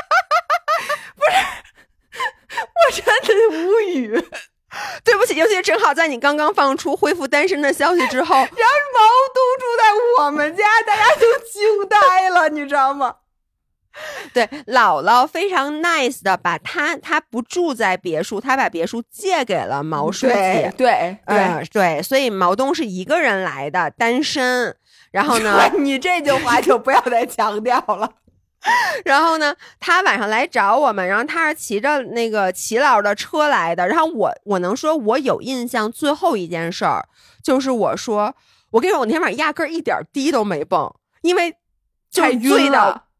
不是，我真的无语。 对不起，尤其是正好在你刚刚放出恢复单身的消息之后，然后毛东住在我们家，大家都惊呆了，你知道吗？ 对，姥姥非常 nice 的把他不住在别墅，他把别墅借给了毛书记。对，所以毛东是一个人来的，单身。然后呢， 你这句话就不要再强调了。 然后呢，他晚上来找我们，然后他是骑着那个齐老的车来的。然后我能说，我有印象最后一件事儿，就是我说，我跟你说，我那天晚上压根儿一点滴都没蹦，因为就醉到。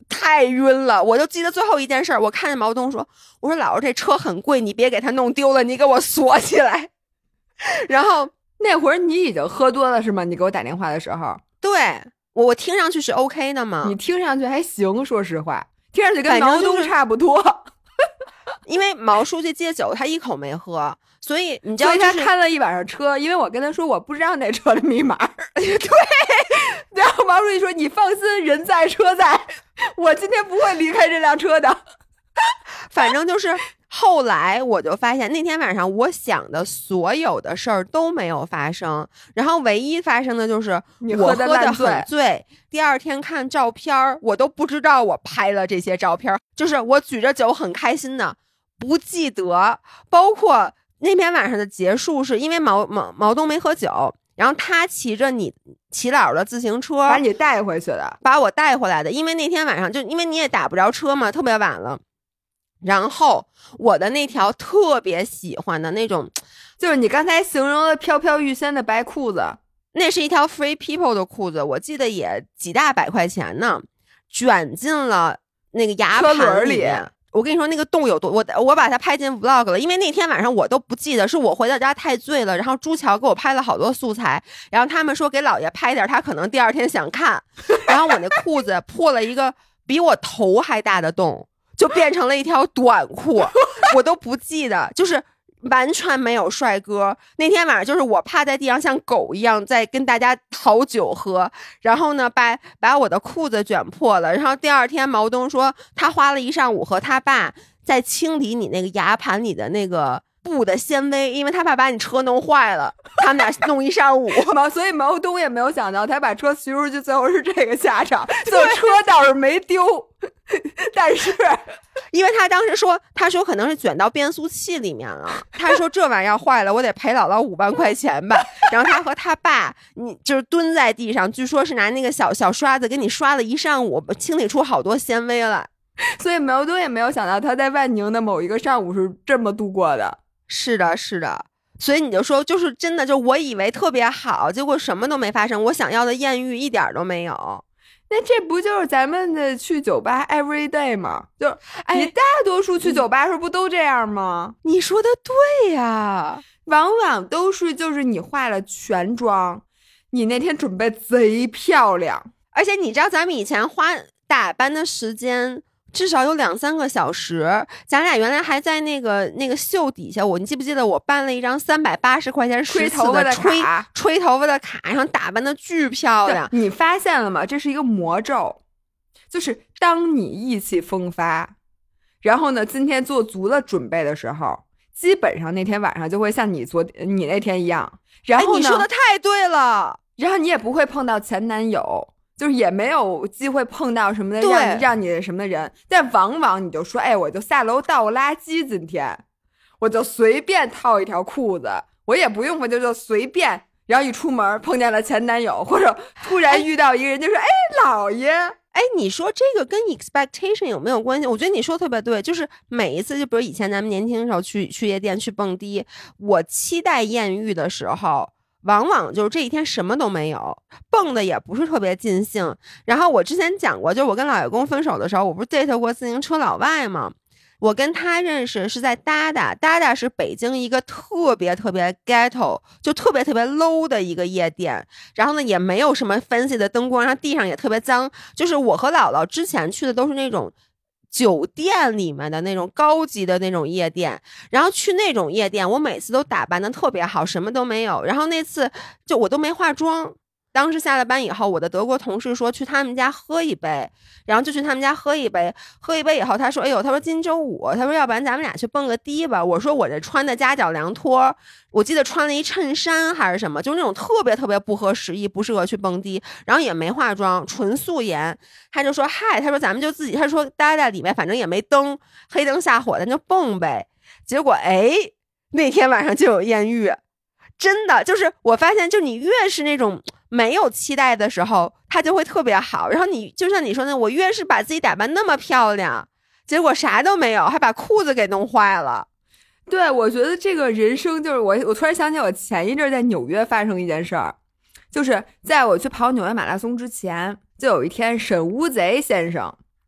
太晕了。我就记得最后一件事，我看见毛东说，我说老师这车很贵，你别给他弄丢了，你给我锁起来。然后那会儿你已经喝多了是吗？你给我打电话的时候。 对，我听上去是 OK 的吗？ 你听上去还行，说实话听上去跟毛东差不多。 因为毛书记戒酒他一口没喝，所以你知道、 所以他看了一晚上车，因为我跟他说我不知道那车的密码。对，然后毛书记说你放心，人在车在，我今天不会离开这辆车的。 反正就是后来我就发现那天晚上我想的所有的事儿都没有发生，然后唯一发生的就是我喝得很醉，第二天看照片我都不知道我拍了这些照片，就是我举着酒很开心的不记得，包括那天晚上的结束是因为毛东没喝酒，然后他骑着你齐老的自行车把你带回去的， 把我带回来的，因为那天晚上就因为你也打不着车嘛，特别晚了。然后我的那条特别喜欢的那种， 就是你刚才形容的飘飘欲仙的白裤子， 那是一条 Free People 的裤子，我记得也几大百块钱呢，卷进了那个牙盘里面。我跟你说那个洞有多，我把它拍进 vlog 了，因为那天晚上我都不记得，是我回到家太醉了，然后朱桥给我拍了好多素材，然后他们说给老爷拍点，他可能第二天想看，然后我那裤子破了一个比我头还大的洞，就变成了一条短裤，我都不记得，就是完全没有帅哥。那天晚上就是我趴在地上像狗一样在跟大家讨酒喝，然后呢把我的裤子卷破了，然后第二天毛东说他花了一上午和他爸在清理你那个牙盘里的那个布的纤维，因为他怕把你车弄坏了，他们俩弄一上午。 所以毛东也没有想到他把车骑出去最后是这个下场，就车倒是没丢，但是因为他当时说，他说可能是卷到变速器里面了，他说这玩意儿坏了我得赔姥姥5万块钱吧。然后他和他爸你就是蹲在地上，据说是拿那个小刷子给你刷了一上午，清理出好多纤维来。 所以毛东也没有想到他在万宁的某一个上午是这么度过的。 是的是的，所以你就说就是真的，就我以为特别好，结果什么都没发生，我想要的艳遇一点都没有。 那这不就是咱们的去酒吧 every day 吗？就你大多数去酒吧时候不都这样吗？ 你说的对呀， 往往都是就是你化了全妆，你那天准备贼漂亮， 而且你知道咱们以前花打扮的时间至少有2-3个小时，咱俩原来还在那个秀底下，你记不记得我办了一张380块钱吹头发的卡， 吹头发的卡，然后打扮的巨漂亮。 你发现了吗？这是一个魔咒，就是当你意气风发，然后呢今天做足了准备的时候，基本上那天晚上就会像你那天一样。然后呢， 你说的太对了， 然后你也不会碰到前男友，就是也没有机会碰到什么的让你什么的人，但往往你就说，哎，我就下楼倒垃圾，今天我就随便套一条裤子，我也不用，我就随便，然后一出门碰见了前男友，或者突然遇到一个人就说，哎，老爷。 哎，你说这个跟 expectation 有没有关系？我觉得你说特别对，就是每一次，就比如以前咱们年轻的时候去夜店去蹦迪，我期待艳遇的时候，往往就是这一天什么都没有，蹦的也不是特别尽兴。然后我之前讲过，就是我跟老爷公分手的时候，我不是 date 过自行车老外吗？我跟他认识是在达是北京一个特别特别 ghetto 就特别特别 low 的一个夜店，然后呢也没有什么 fancy 的灯光，然后地上也特别脏，就是我和姥姥之前去的都是那种酒店里面的那种高级的那种夜店，然后去那种夜店我每次都打扮的特别好，什么都没有，然后那次就我都没化妆。当时下了班以后，我的德国同事说去他们家喝一杯，然后就去他们家喝一杯以后，他说，哎呦，他说今周五，他说要不然咱们俩去蹦个迪吧。我说我这穿的夹脚凉拖，我记得穿了一衬衫还是什么，就是那种特别特别不合时宜，不适合去蹦迪，然后也没化妆，纯素颜。他就说嗨，他说咱们就自己，他说待在里面反正也没灯，黑灯瞎火咱就蹦呗。结果哎，那天晚上就有艳遇。真的就是我发现，就你越是那种没有期待的时候，它就会特别好。然后你就像你说的，我越是把自己打扮那么漂亮，结果啥都没有，还把裤子给弄坏了。 对，我觉得这个人生就是我突然想起我前一阵在纽约发生一件事儿，就是在我去跑纽约马拉松之前，就有一天沈乌贼先生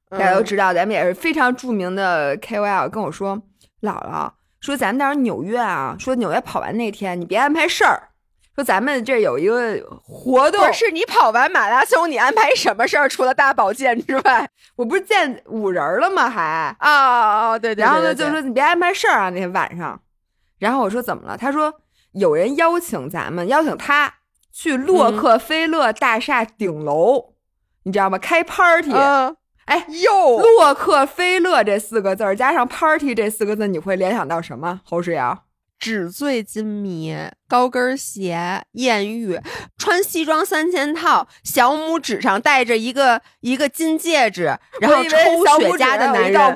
大家都知道咱们也是非常著名的 KOL 跟我说，姥姥说咱们到时候纽约啊，说纽约跑完那天你别安排事儿，说咱们这有一个活动。 不是你跑完马拉松你安排什么事儿？除了大保健之外， 我不是见5人了吗还对， 然后呢就说你别安排事儿啊那天晚上。然后我说怎么了？他说有人邀请他去洛克菲勒大厦顶楼，你知道吗？开 party。洛克菲勒这4个字加上 party 这4个字，你会联想到什么？侯世瑶？ 纸醉金迷，高跟鞋，艳遇，穿西装3000套，小拇指上戴着一个金戒指，然后抽雪茄的男人。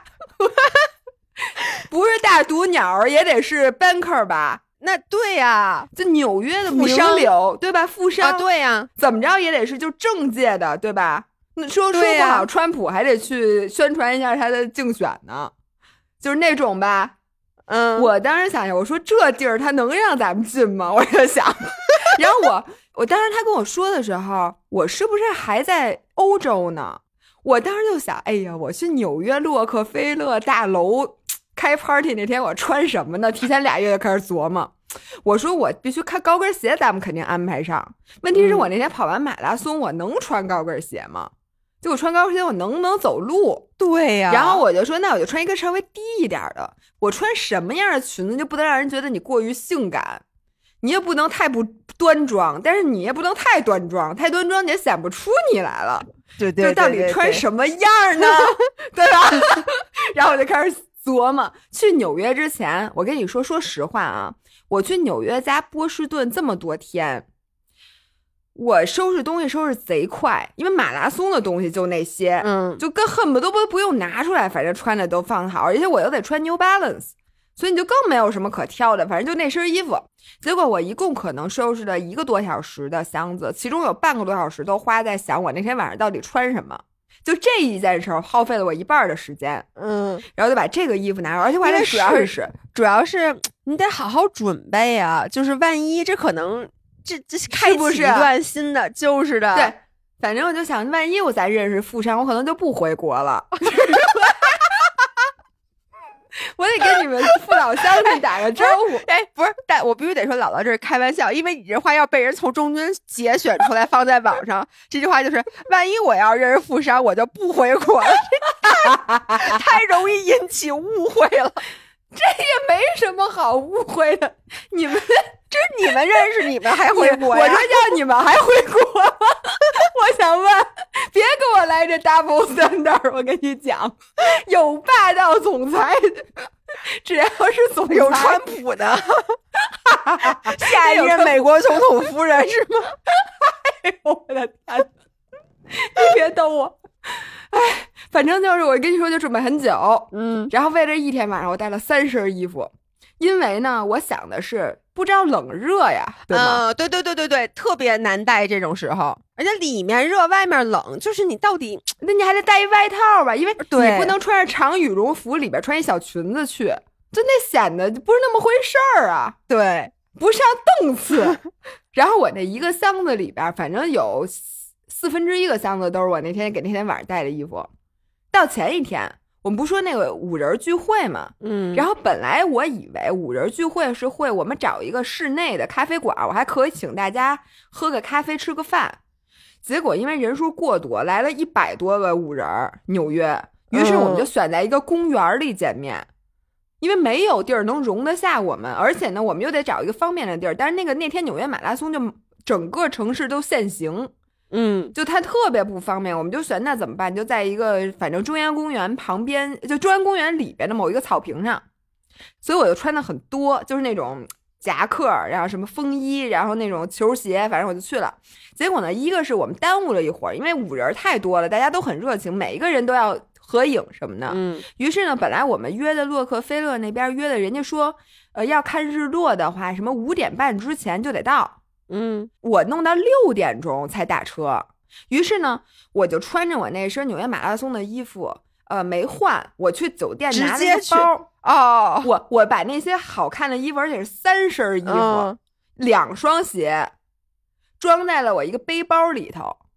不是大毒鸟也得是 banker 吧？ 那对呀， 就纽约的名流对吧？富商对呀， 怎么着也得是就政界的对吧？那说不好，川普还得去宣传一下他的竞选呢，就是那种吧。我当时想想，我说这地儿他能让咱们进吗？我就想，然后我当时他跟我说的时候，我是不是还在欧洲呢？我当时就想，哎呀，我去纽约洛克菲勒大楼开 party 那天我穿什么呢？提前2月就开始琢磨。我说我必须看高跟鞋，咱们肯定安排上。问题是我那天跑完马拉松，我能穿高跟鞋吗？就我穿高跟鞋，我能不能走路？ 对呀。 然后我就说，那我就穿一个稍微低一点的。我穿什么样的裙子就不能让人觉得你过于性感，你也不能太不端庄，但是你也不能太端庄，太端庄你也显不出你来了。 对， 就到底穿什么样呢？对吧？然后我就开始琢磨。去纽约之前，我跟你说实话啊，我去纽约加波士顿这么多天，我收拾东西收拾贼快，因为马拉松的东西就那些，就跟恨不得不用拿出来，反正穿的都放好，而且我又得穿 New Balance， 所以你就更没有什么可挑的，反正就那身衣服。结果我一共可能收拾了1个多小时的箱子，其中有半个多小时都花在想我那天晚上到底穿什么。就这一件事耗费了我1半的时间，然后就把这个衣服拿出来，而且我还得试试。 主要是你得好好准备啊，就是万一这可能这开启一段新的，就是的。 对，反正我就想，万一我再认识富商，我可能就不回国了。我得跟你们父老乡亲打个招呼。 不是，但我必须得说，姥姥这是开玩笑，因为你这话要被人从中间节选出来放在网上，这句话就是：万一我要认识富商，我就不回国了。太容易引起误会了。 这也没什么好误会的，你们这是你们认识，你们还回国呀？ 我说叫你们还回国吗？我想问，别给我来这 double standard， 我跟你讲，有霸道总裁，只要是总裁有川普的，下一任美国总统夫人是吗？ 哎呦我的天，你别逗我。哎，反正就是我跟你说，就准备很久，然后为了一天晚上，我带了3身衣服，因为呢，我想的是不知道冷热呀，对吗？ 对，特别难带这种时候，而且里面热，外面冷，就是你到底， 那你还得带一外套吧，因为你不能穿着长羽绒服里边穿一小裙子去，就那显得不是那么回事儿啊， 对， 不上档次。然后我那一个箱子里边，反正有1/4个箱子都是我那天晚上带的衣服。到前一天我们不说那个5人聚会嘛，然后本来我以为5人聚会是会我们找一个室内的咖啡馆，我还可以请大家喝个咖啡吃个饭，结果因为人数过多，来了100多个5人纽约，于是我们就选在一个公园里见面，因为没有地儿能容得下我们，而且呢我们又得找一个方便的地儿，但是那天纽约马拉松就整个城市都限行，就它特别不方便，我们就选那怎么办？就在一个反正中央公园旁边，就中央公园里边的某一个草坪上，所以我就穿的很多，就是那种夹克，然后什么风衣，然后那种球鞋，反正我就去了。结果呢，一个是我们耽误了一会儿，因为5人太多了，大家都很热情，每一个人都要合影什么的。于是呢，本来我们约的洛克菲勒那边约的，人家说，要看日落的话，什么5点半之前就得到。我弄到6点钟才打车，于是呢，我就穿着我那身纽约马拉松的衣服，没换，我去酒店拿了一个包，我把那些好看的衣服，而且是3身衣服，2双鞋，装在了我一个背包里头，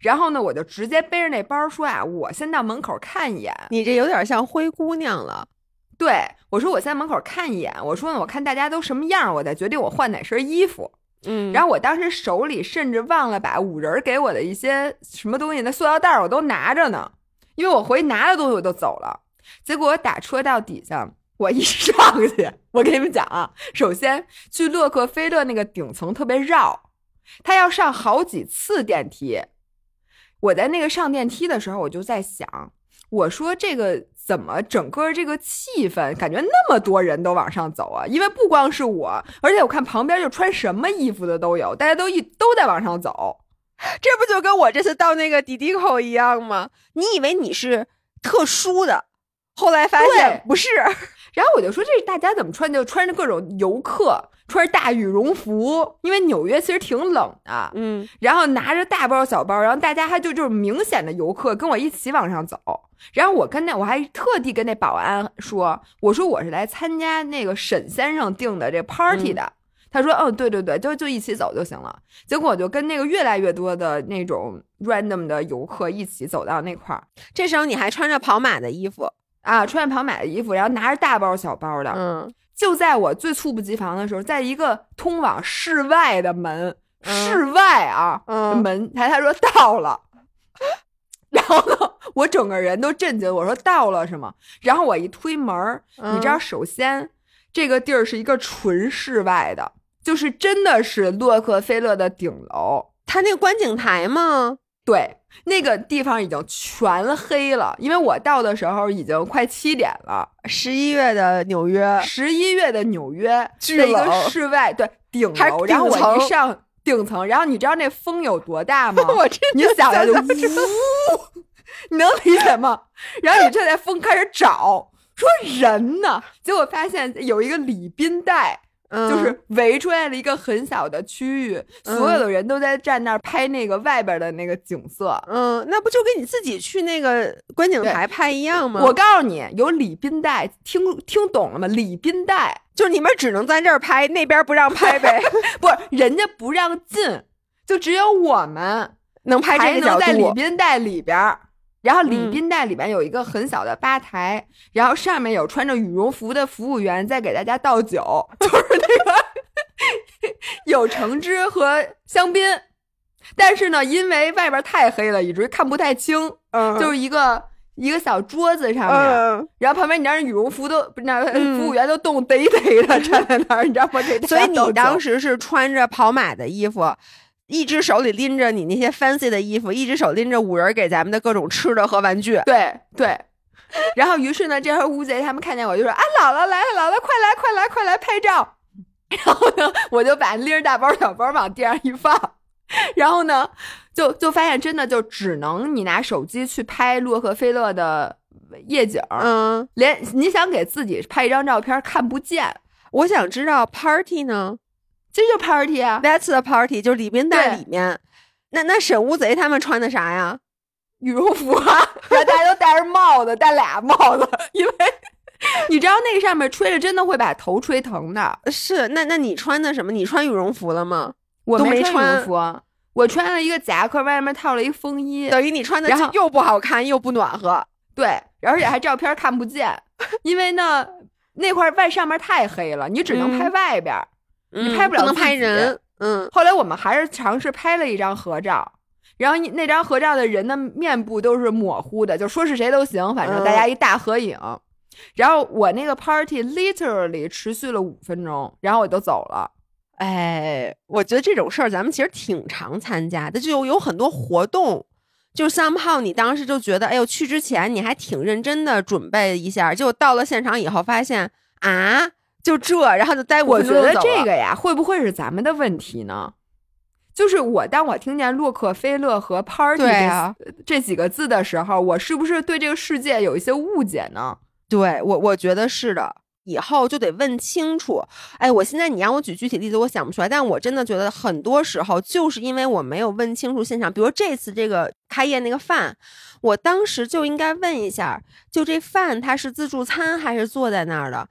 然后呢，我就直接背着那包说啊，我先到门口看一眼。 你这有点像灰姑娘了。 对，我说我先在门口看一眼，我说呢，我看大家都什么样，我再决定我换哪身衣服。然后我当时手里甚至忘了把五人给我的一些什么东西，那塑料袋我都拿着呢，因为我回去拿了东西我就走了。结果我打车到底下，我一上去，我跟你们讲啊，首先去洛克菲勒那个顶层特别绕，他要上好几次电梯。我在那个上电梯的时候，我就在想，我说这个怎么整个这个气氛感觉那么多人都往上走啊？因为不光是我，而且我看旁边就穿什么衣服的都有，大家都在往上走。 这不就跟我这次到那个迪迪口一样吗？你以为你是特殊的，后来发现不是。 然后我就说，这大家怎么穿？就穿着各种游客，穿着大羽绒服，因为纽约其实挺冷的。然后拿着大包小包，然后大家还就是明显的游客跟我一起往上走。然后我还特地跟那保安说，我说我是来参加那个沈先生订的这 party 的。他说对对对，就一起走就行了。结果我就跟那个越来越多的那种 random 的游客一起走到那块儿。 这时候你还穿着跑马的衣服啊，穿着跑马的衣服，然后拿着大包小包的。就在我最猝不及防的时候，在一个通往室外的门，室外啊，门，他说到了。然后呢，我整个人都震惊，我说到了是吗？然后我一推门，你知道，首先这个地儿是一个纯室外的，就是真的是洛克菲勒的顶楼。 他那个观景台吗？ 对，那个地方已经全黑了，因为我到的时候已经快7点了。 11月的纽约 ，11月的纽约的一个室外，对，顶楼，然后我一上顶层，然后你知道那风有多大吗？你想想就呜，你能理解吗？然后你这在风开始找，说人呢，结果发现有一个礼宾带。就是围出来了一个很小的区域，所有的人都在站那儿拍那个外边的那个景色。 那不就跟你自己去那个观景台拍一样吗？ 我告诉你，有礼宾带，听懂了吗？礼宾带就是你们只能在这儿拍，那边不让拍呗？ 不是，人家不让进，就只有我们能拍这个角度， 在礼宾带里边。然后礼宾带里面有一个很小的吧台，然后上面有穿着羽绒服的服务员在给大家倒酒，就是那个有橙汁和香槟。但是呢，因为外边太黑了，以至于看不太清，就是一个小桌子上面，然后旁边你知道羽绒服都服务员都冻得的站在那儿，你知道吗？ 所以你当时是穿着跑马的衣服。一只手里拎着你那些 fancy 的衣服，一只手拎着五人给咱们的各种吃的和玩具。 对对。然后于是呢，这时候乌贼他们看见我就说啊，姥姥来了，姥姥快来拍照。然后呢，我就把拎着大包小包往地上一放，然后呢就发现真的就只能你拿手机去拍洛克菲勒的夜景，连你想给自己拍一张照片看不见。 我想知道 party 呢？ 这就 party 啊 ，That's the party， 就是礼宾带里面。那沈乌贼他们穿的啥呀？ 羽绒服啊，然后大家都戴着帽子，戴俩帽子，因为你知道那个上面吹着真的会把头吹疼的。 是，那你穿的什么？你穿羽绒服了吗？ 我没穿羽绒服，我穿了一个夹克，外面套了一风衣， 等于你穿的又不好看又不暖和。 对，而且还照片看不见，因为呢那块上面太黑了，你只能拍外边。你拍不了， 不能拍人。 后来我们还是尝试拍了一张合照，然后那张合照的人的面部都是模糊的，就说是谁都行，反正大家一大合影。然后我那个 party literally 持续了5分钟，然后我就走了。 哎，我觉得这种事儿咱们其实挺常参加的，就有很多活动，就 somehow 你当时就觉得，哎呦，去之前你还挺认真的准备一下，结果到了现场以后发现啊。就这，然后就待5分钟。 我觉得这个呀，会不会是咱们的问题呢？就是当我听见洛克菲勒和 party 这几个字的时候，我是不是对这个世界有一些误解呢？ 对，我觉得是的。以后就得问清楚。哎，我现在你让我举具体例子，我想不出来。但我真的觉得很多时候就是因为我没有问清楚现场，比如这次这个开业那个饭，我当时就应该问一下，就这饭它是自助餐还是坐在那儿的。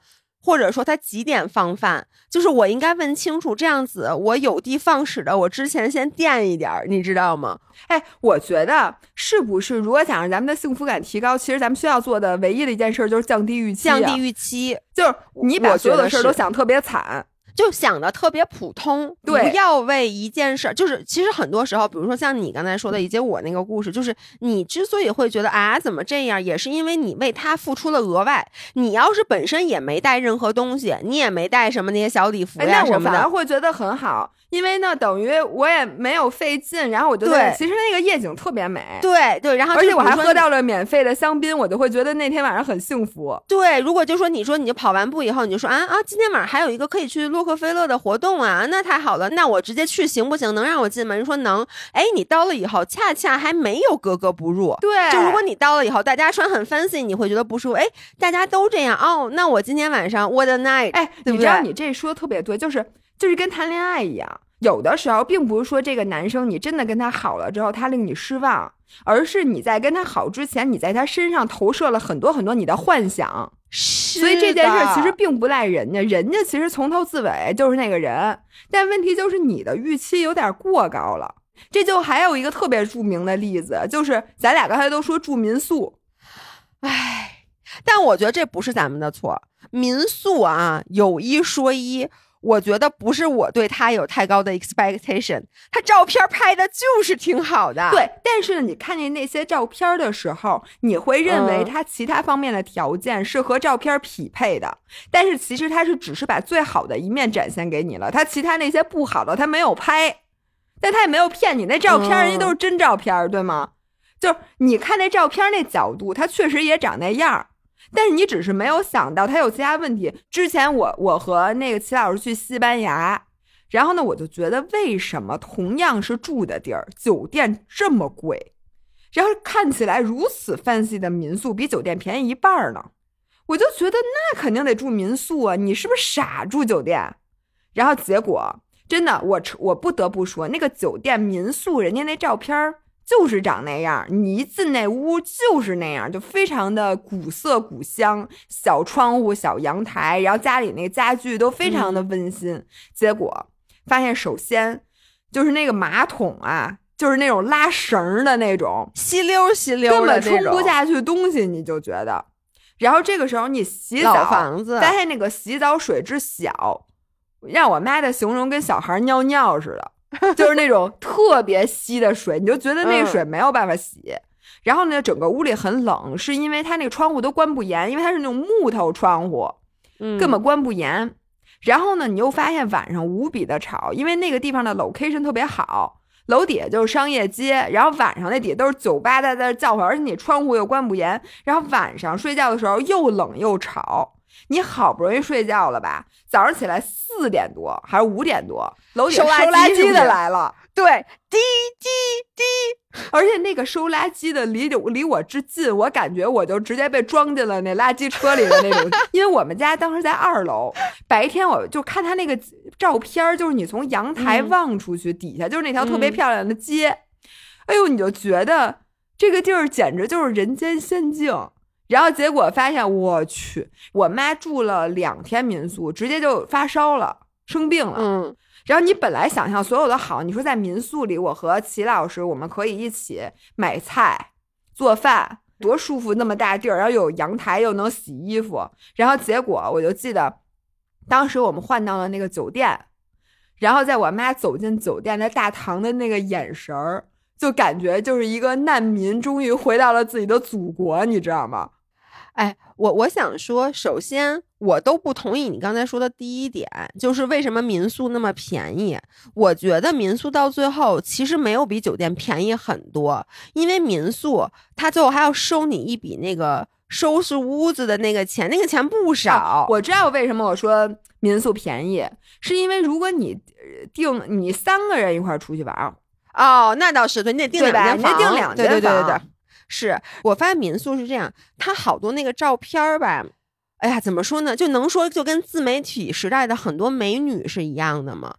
或者说他几点放饭，就是我应该问清楚，这样子我有的放矢的，我之前先垫一点，你知道吗？ 哎，我觉得是不是如果想让咱们的幸福感提高，其实咱们需要做的唯一的一件事就是降低预期、 降低预期， 就是你把所有的事都想特别惨。 就想的特别普通， 对， 不要为一件事，就是其实很多时候，比如说像你刚才说的以及我那个故事，就是你之所以会觉得啊怎么这样，也是因为你为他付出了额外。你要是本身也没带任何东西，你也没带什么那些小礼服呀什么的， 那我反而会觉得很好，因为呢等于我也没有费劲，然后我就对，其实那个夜景特别美， 对对，然后而且我还喝到了免费的香槟，我就会觉得那天晚上很幸福。 对，如果就说你就跑完步以后，你就说今天晚上还有一个可以去洛克菲勒的活动啊，那太好了，那我直接去行不行？能让我进吗？人说能。哎，你到了以后恰恰还没有格格不入。 对， 就如果你到了以后大家穿很 fancy， 你会觉得不舒服。哎，大家都这样哦，那我今天晚上 what a night。 哎， 对不对？ 你知道你这说特别对，就是跟谈恋爱一样，有的时候并不是说这个男生你真的跟他好了之后他令你失望，而是你在跟他好之前，你在他身上投射了很多很多你的幻想。所以这件事其实并不赖人家，人家其实从头至尾就是那个人，但问题就是你的预期有点过高了。这就还有一个特别著名的例子，就是咱俩刚才都说住民宿， 哎，但我觉得这不是咱们的错。民宿啊，有一说一，我觉得不是我对他有太高的 expectation， 他照片拍的就是挺好的。 对，但是呢，你看见那些照片的时候，你会认为他其他方面的条件是和照片匹配的，但是其实他只是把最好的一面展现给你了，他其他那些不好的他没有拍，但他也没有骗你，那照片人家都是真照片，对吗？就是你看那照片那角度，他确实也长那样，但是你只是没有想到他有其他问题。之前我和那个齐老师去西班牙，然后呢我就觉得为什么同样是住的地儿，酒店这么贵，然后看起来如此 fancy 的民宿比酒店便宜一半呢？我就觉得那肯定得住民宿啊，你是不是傻住酒店？然后结果真的我不得不说，那个酒店民宿人家那照片就是长那样，你一进那屋就是那样，就非常的古色古香，小窗户小阳台，然后家里那个家具都非常的温馨。结果发现首先就是那个马桶啊，就是那种拉绳的那种， 稀溜稀溜的根本冲不下去东西，你就觉得。然后这个时候你洗澡， 老房子发现那个洗澡水之小，让我妈的形容跟小孩尿尿似的。就是那种特别稀的水，你就觉得那个水没有办法洗。然后呢，整个屋里很冷，是因为它那个窗户都关不严，因为它是那种木头窗户，根本关不严。然后呢，你又发现晚上无比的吵，因为那个地方的 location 特别好，楼底下就是商业街，然后晚上那底下都是酒吧在那叫唤，而且你窗户又关不严，然后晚上睡觉的时候又冷又吵。你好不容易睡觉了吧，早上起来4点多还是5点多，楼底收垃圾的来了， 对，滴滴滴， 而且那个收垃圾的离我之近，我感觉我就直接被装进了那垃圾车里的那种。因为我们家当时在2楼，白天我就看他那个照片，就是你从阳台望出去，底下就是那条特别漂亮的街，哎呦，你就觉得这个地儿简直就是人间仙境。然后结果发现，我去，我妈住了2天民宿，直接就发烧了，生病了。然后你本来想象所有的好，你说在民宿里，我和齐老师我们可以一起买菜、做饭，多舒服，那么大地儿，然后有阳台又能洗衣服。然后结果我就记得，当时我们换到了那个酒店，然后在我妈走进酒店的大堂的那个眼神儿，就感觉就是一个难民终于回到了自己的祖国，你知道吗？ 哎，我想说，首先我都不同意你刚才说的第一点，就是为什么民宿那么便宜。我觉得民宿到最后其实没有比酒店便宜很多，因为民宿它最后还要收你一笔那个收拾屋子的那个钱，那个钱不少。 我知道为什么我说民宿便宜，是因为如果你你3个人一块出去玩， 哦，那倒是对，你得订2间房， 你得订2间房， 对。是我发现民宿是这样，它好多那个照片吧，哎呀，怎么说呢？就能说就跟自媒体时代的很多美女是一样的吗？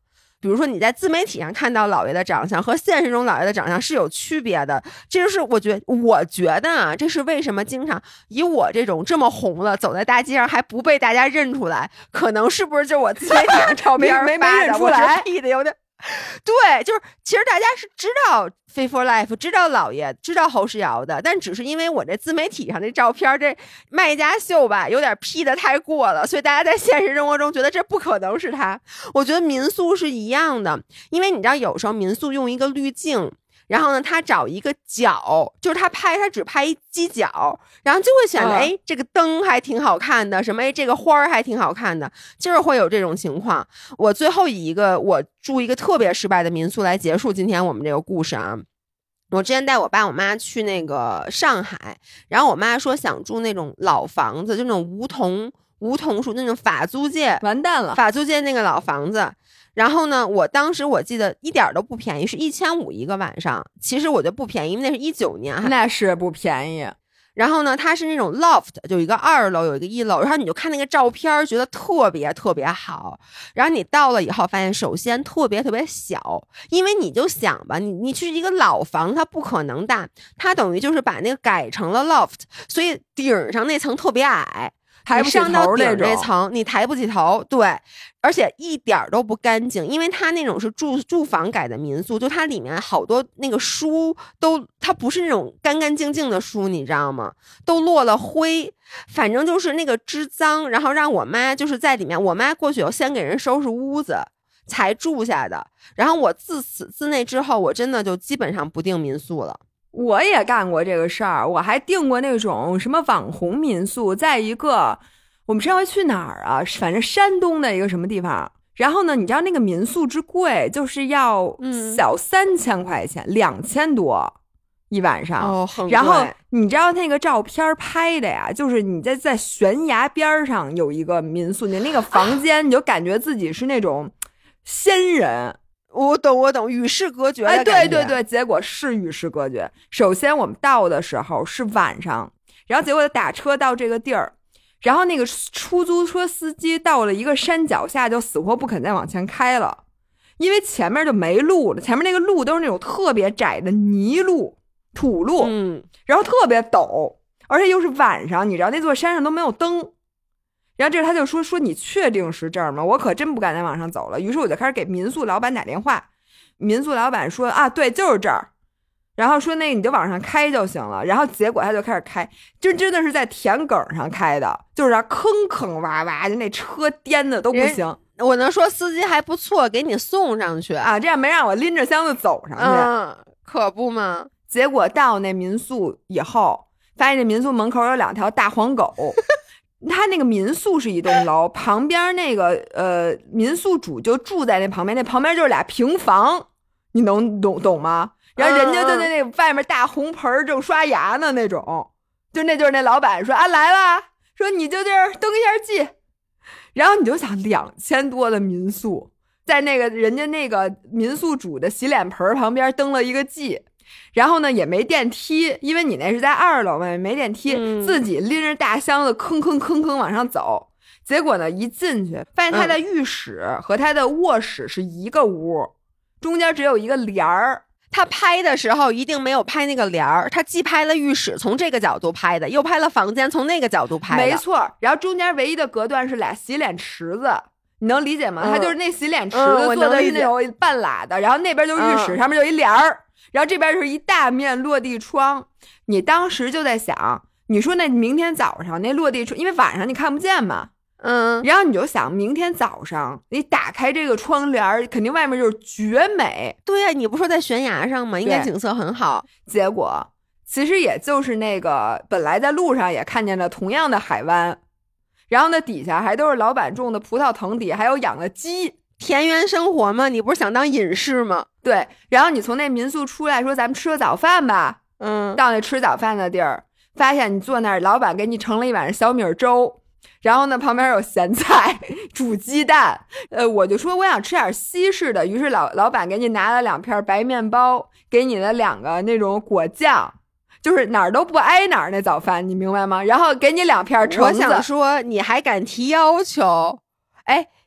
比如说你在自媒体上看到老爷的长相和现实中老爷的长相是有区别的，这就是我觉得啊，这是为什么经常以我这种这么红了走在大街上还不被大家认出来，可能是不是就我自媒体上照片没发的认出来， 我是 P 的有点。对，就是其实大家是知道 Fit for Life 知道老爷知道侯世尧的，但只是因为我这自媒体上这照片这卖家秀吧有点 P 的太过了，所以大家在现实生活中觉得这不可能是他。我觉得民宿是一样的，因为你知道有时候民宿用一个滤镜，然后呢他找一个角，就是他只拍一犄角，然后就会显得哎这个灯还挺好看的，什么哎这个花还挺好看的，就是会有这种情况。我最后以一个我住一个特别失败的民宿来结束今天我们这个故事啊。我之前带我爸我妈去那个上海，然后我妈说想住那种老房子，就那种梧桐树那种法租界， 完蛋了， 法租界那个老房子。然后呢，我当时我记得一点都不便宜，是1500一个晚上。其实我觉得不便宜，因为那是19年， 那是不便宜。 然后呢，它是那种 loft， 就一个2楼有一个1楼，然后你就看那个照片，觉得特别特别好。然后你到了以后，发现首先特别特别小，因为你就想吧，你去一个老房，它不可能大，它等于就是把那个改成了 loft， 所以顶上那层特别矮。 抬不上头那种， 这层你抬不起头，对，而且一点都不干净，因为它那种是住房改的民宿，就它里面好多那个书它不是那种干干净净的书，你知道吗？都落了灰，反正就是那个之脏，然后让我妈就是在里面，我妈过去有先给人收拾屋子才住下的，然后我自那之后，我真的就基本上不订民宿了。 我也干过这个事儿，我还订过那种什么网红民宿，在一个我们上回去哪儿啊？反正山东的一个什么地方。然后呢，你知道那个民宿之贵，就是要小3000块钱，2000多一晚上。 哦，很贵。 然后你知道那个照片拍的呀，就是你在悬崖边上有一个民宿，你那个房间你就感觉自己是那种仙人。 我懂，与世隔绝的感觉。 对，结果是与世隔绝。首先我们到的时候是晚上，然后结果打车到这个地儿，然后那个出租车司机到了一个山脚下就死活不肯再往前开了，因为前面就没路了，前面那个路都是那种特别窄的泥路、土路，然后特别陡，而且又是晚上，你知道那座山上都没有灯。然后这他就说你确定是这儿吗？我可真不敢再往上走了。于是我就开始给民宿老板打电话，民宿老板说啊，对，就是这儿。然后说那个你就往上开就行了。然后结果他就开始开，真的是在田埂上开的，就是坑坑洼洼的，那车颠的都不行。 我能说司机还不错，给你送上去啊，这样没让我拎着箱子走上去。 可不嘛。 结果到那民宿以后，发现这民宿门口有2条大黄狗。他那个民宿是一栋楼，旁边那个民宿主就住在那旁边，那旁边就是俩平房，你能懂吗？然后人家就在那外面大红盆正刷牙呢那种，就是那老板说啊来了，说你就这儿登一下记，然后你就想2000多的民宿，在那个人家那个民宿主的洗脸盆旁边登了一个记。然后呢也没电梯，因为你那是在2楼嘛，没电梯，自己拎着大箱子吭往上走。结果呢一进去发现他的浴室和他的卧室是一个屋，中间只有一个帘儿。 他拍的时候一定没有拍那个帘儿，他既拍了浴室从这个角度拍的，又拍了房间从那个角度拍的。 没错，然后中间唯一的隔断是俩洗脸池子，你能理解吗？他就是那洗脸池子做的是那种半拉的，然后那边就是浴室，上面就一帘儿。然后这边是一大面落地窗，你当时就在想，你说那明天早上那落地窗，因为晚上你看不见嘛，然后你就想明天早上你打开这个窗帘，肯定外面就是绝美。 对呀，你不说在悬崖上吗？应该景色很好。 结果其实也就是那个本来在路上也看见了同样的海湾，然后呢底下还都是老板种的葡萄藤，底下还有养的鸡。 田园生活吗？你不是想当隐士吗？ 对，然后你从那民宿出来说咱们吃个早饭吧，到那吃早饭的地儿，发现你坐那儿，老板给你盛了一碗小米粥，然后呢旁边有咸菜煮鸡蛋，我就说我想吃点西式的，于是老板给你拿了2片白面包，给你了2个那种果酱，就是哪儿都不挨哪儿那早饭，你明白吗？然后给你2片橙子。 我想说你还敢提要求，哎，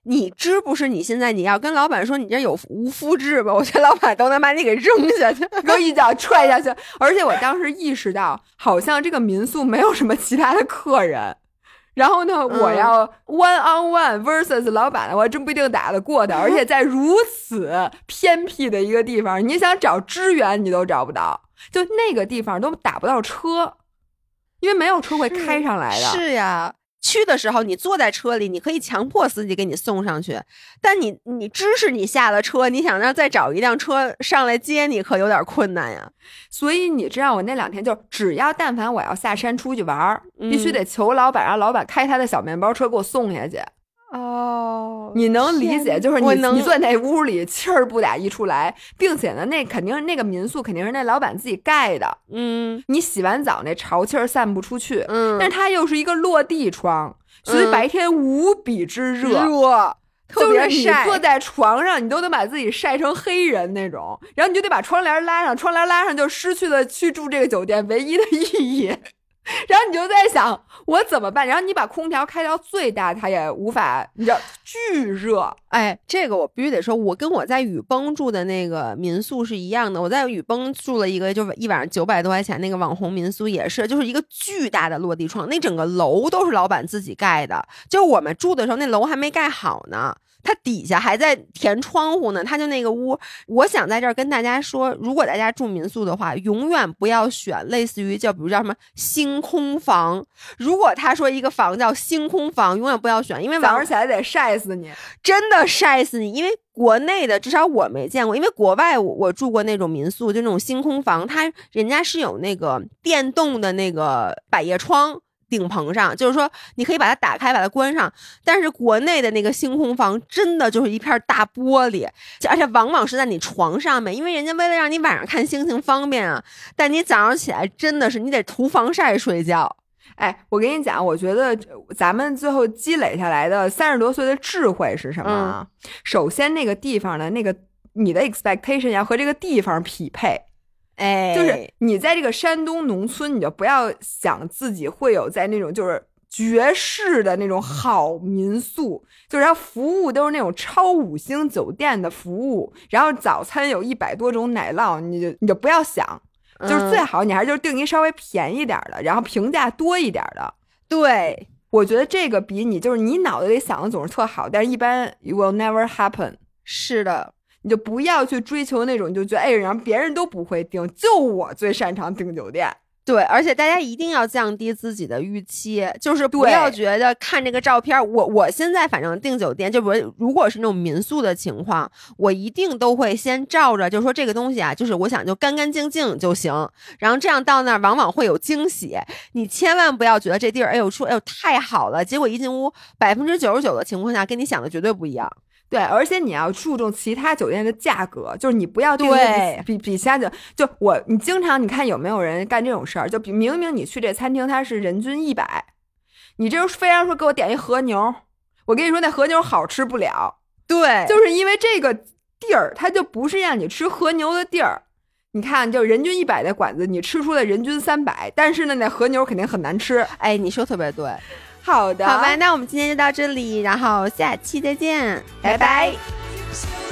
你知不是你现在你要跟老板说你这有无肤质吧，我觉得老板都能把你给扔下去， 给我一脚踹下去。而且我当时意识到，好像这个民宿没有什么其他的客人。然后呢，我要 one on one versus 老板，我还真不一定打得过他。而且在如此偏僻的一个地方，你想找支援你都找不到，就那个地方都打不到车，因为没有车会开上来的。 是呀，去的时候你坐在车里，你可以强迫司机给你送上去，但你知识你下了车，你想让再找一辆车上来接你，可有点困难呀。 所以你知道我那2天就只要但凡我要下山出去玩，必须得求老板，让老板开他的小面包车给我送下去。 哦， 你能理解，就是你坐那屋里气儿不打一处来，并且呢，那肯定那个民宿肯定是那老板自己盖的，你洗完澡那潮气儿散不出去，但是它又是一个落地窗，所以白天无比之热，特别晒，就是你坐在床上，你都能把自己晒成黑人那种，然后你就得把窗帘拉上，窗帘拉上就失去了去住这个酒店唯一的意义。然后你就在想我怎么办，然后你把空调开到最大，它也无法，你知道巨热。 哎，这个我必须得说，我跟我在雨崩住的那个民宿是一样的。我在雨崩住了一个就一晚上900多块钱那个网红民宿，也是就是一个巨大的落地窗，那整个楼都是老板自己盖的，就我们住的时候那楼还没盖好呢，它底下还在填窗户呢，它就那个屋。我想在这儿跟大家说，如果大家住民宿的话，永远不要选类似于就比如叫什么星空房。如果他说一个房叫星空房，永远不要选，因为早上起来得晒死你， 真的晒死你。因为国内的至少我没见过，因为国外我住过那种民宿，就那种星空房，人家是有那个电动的那个百叶窗。顶棚上，就是说你可以把它打开把它关上，但是国内的那个星空房真的就是一片大玻璃，而且往往是在你床上面，因为人家为了让你晚上看星星方便啊，但你早上起来真的是你得涂防晒睡觉。 哎，我跟你讲，我觉得咱们最后积累下来的30多岁的智慧是什么啊？首先那个地方的那个你的 expectation 要和这个地方匹配。 哎， 就是你在这个山东农村，你就不要想自己会有在那种就是绝世的那种好民宿，就是它服务都是那种超5星酒店的服务，然后早餐有100多种奶酪，你就不要想，就是最好你还是就是订一稍微便宜点的，然后评价多一点的。 对， 我觉得这个比你就是你脑子里想的总是特好，但是一般 you will never happen。 是的。 你就不要去追求那种，就觉得哎，然后别人都不会订，就我最擅长订酒店。 对，而且大家一定要降低自己的预期，就是不要觉得看这个照片。我现在反正订酒店，就如果是那种民宿的情况，我一定都会先照着，就说这个东西啊，就是我想就干干净净就行，然后这样到那儿往往会有惊喜。你千万不要觉得这地儿，哎呦说哎呦太好了，结果一进屋99%的情况下跟你想的绝对不一样。 对，而且你要注重其他酒店的价格，就是你不要定比其他就你经常你看有没有人干这种事儿，就明明你去这餐厅它是人均100，你这非要说给我点一和牛，我跟你说那和牛好吃不了。 对， 就是因为这个地儿它就不是让你吃和牛的地儿。你看就人均100的馆子，你吃出了人均300，但是呢那和牛肯定很难吃。 哎，你说特别对。 好的， 好吧，那我们今天就到这里，然后下期再见，拜拜。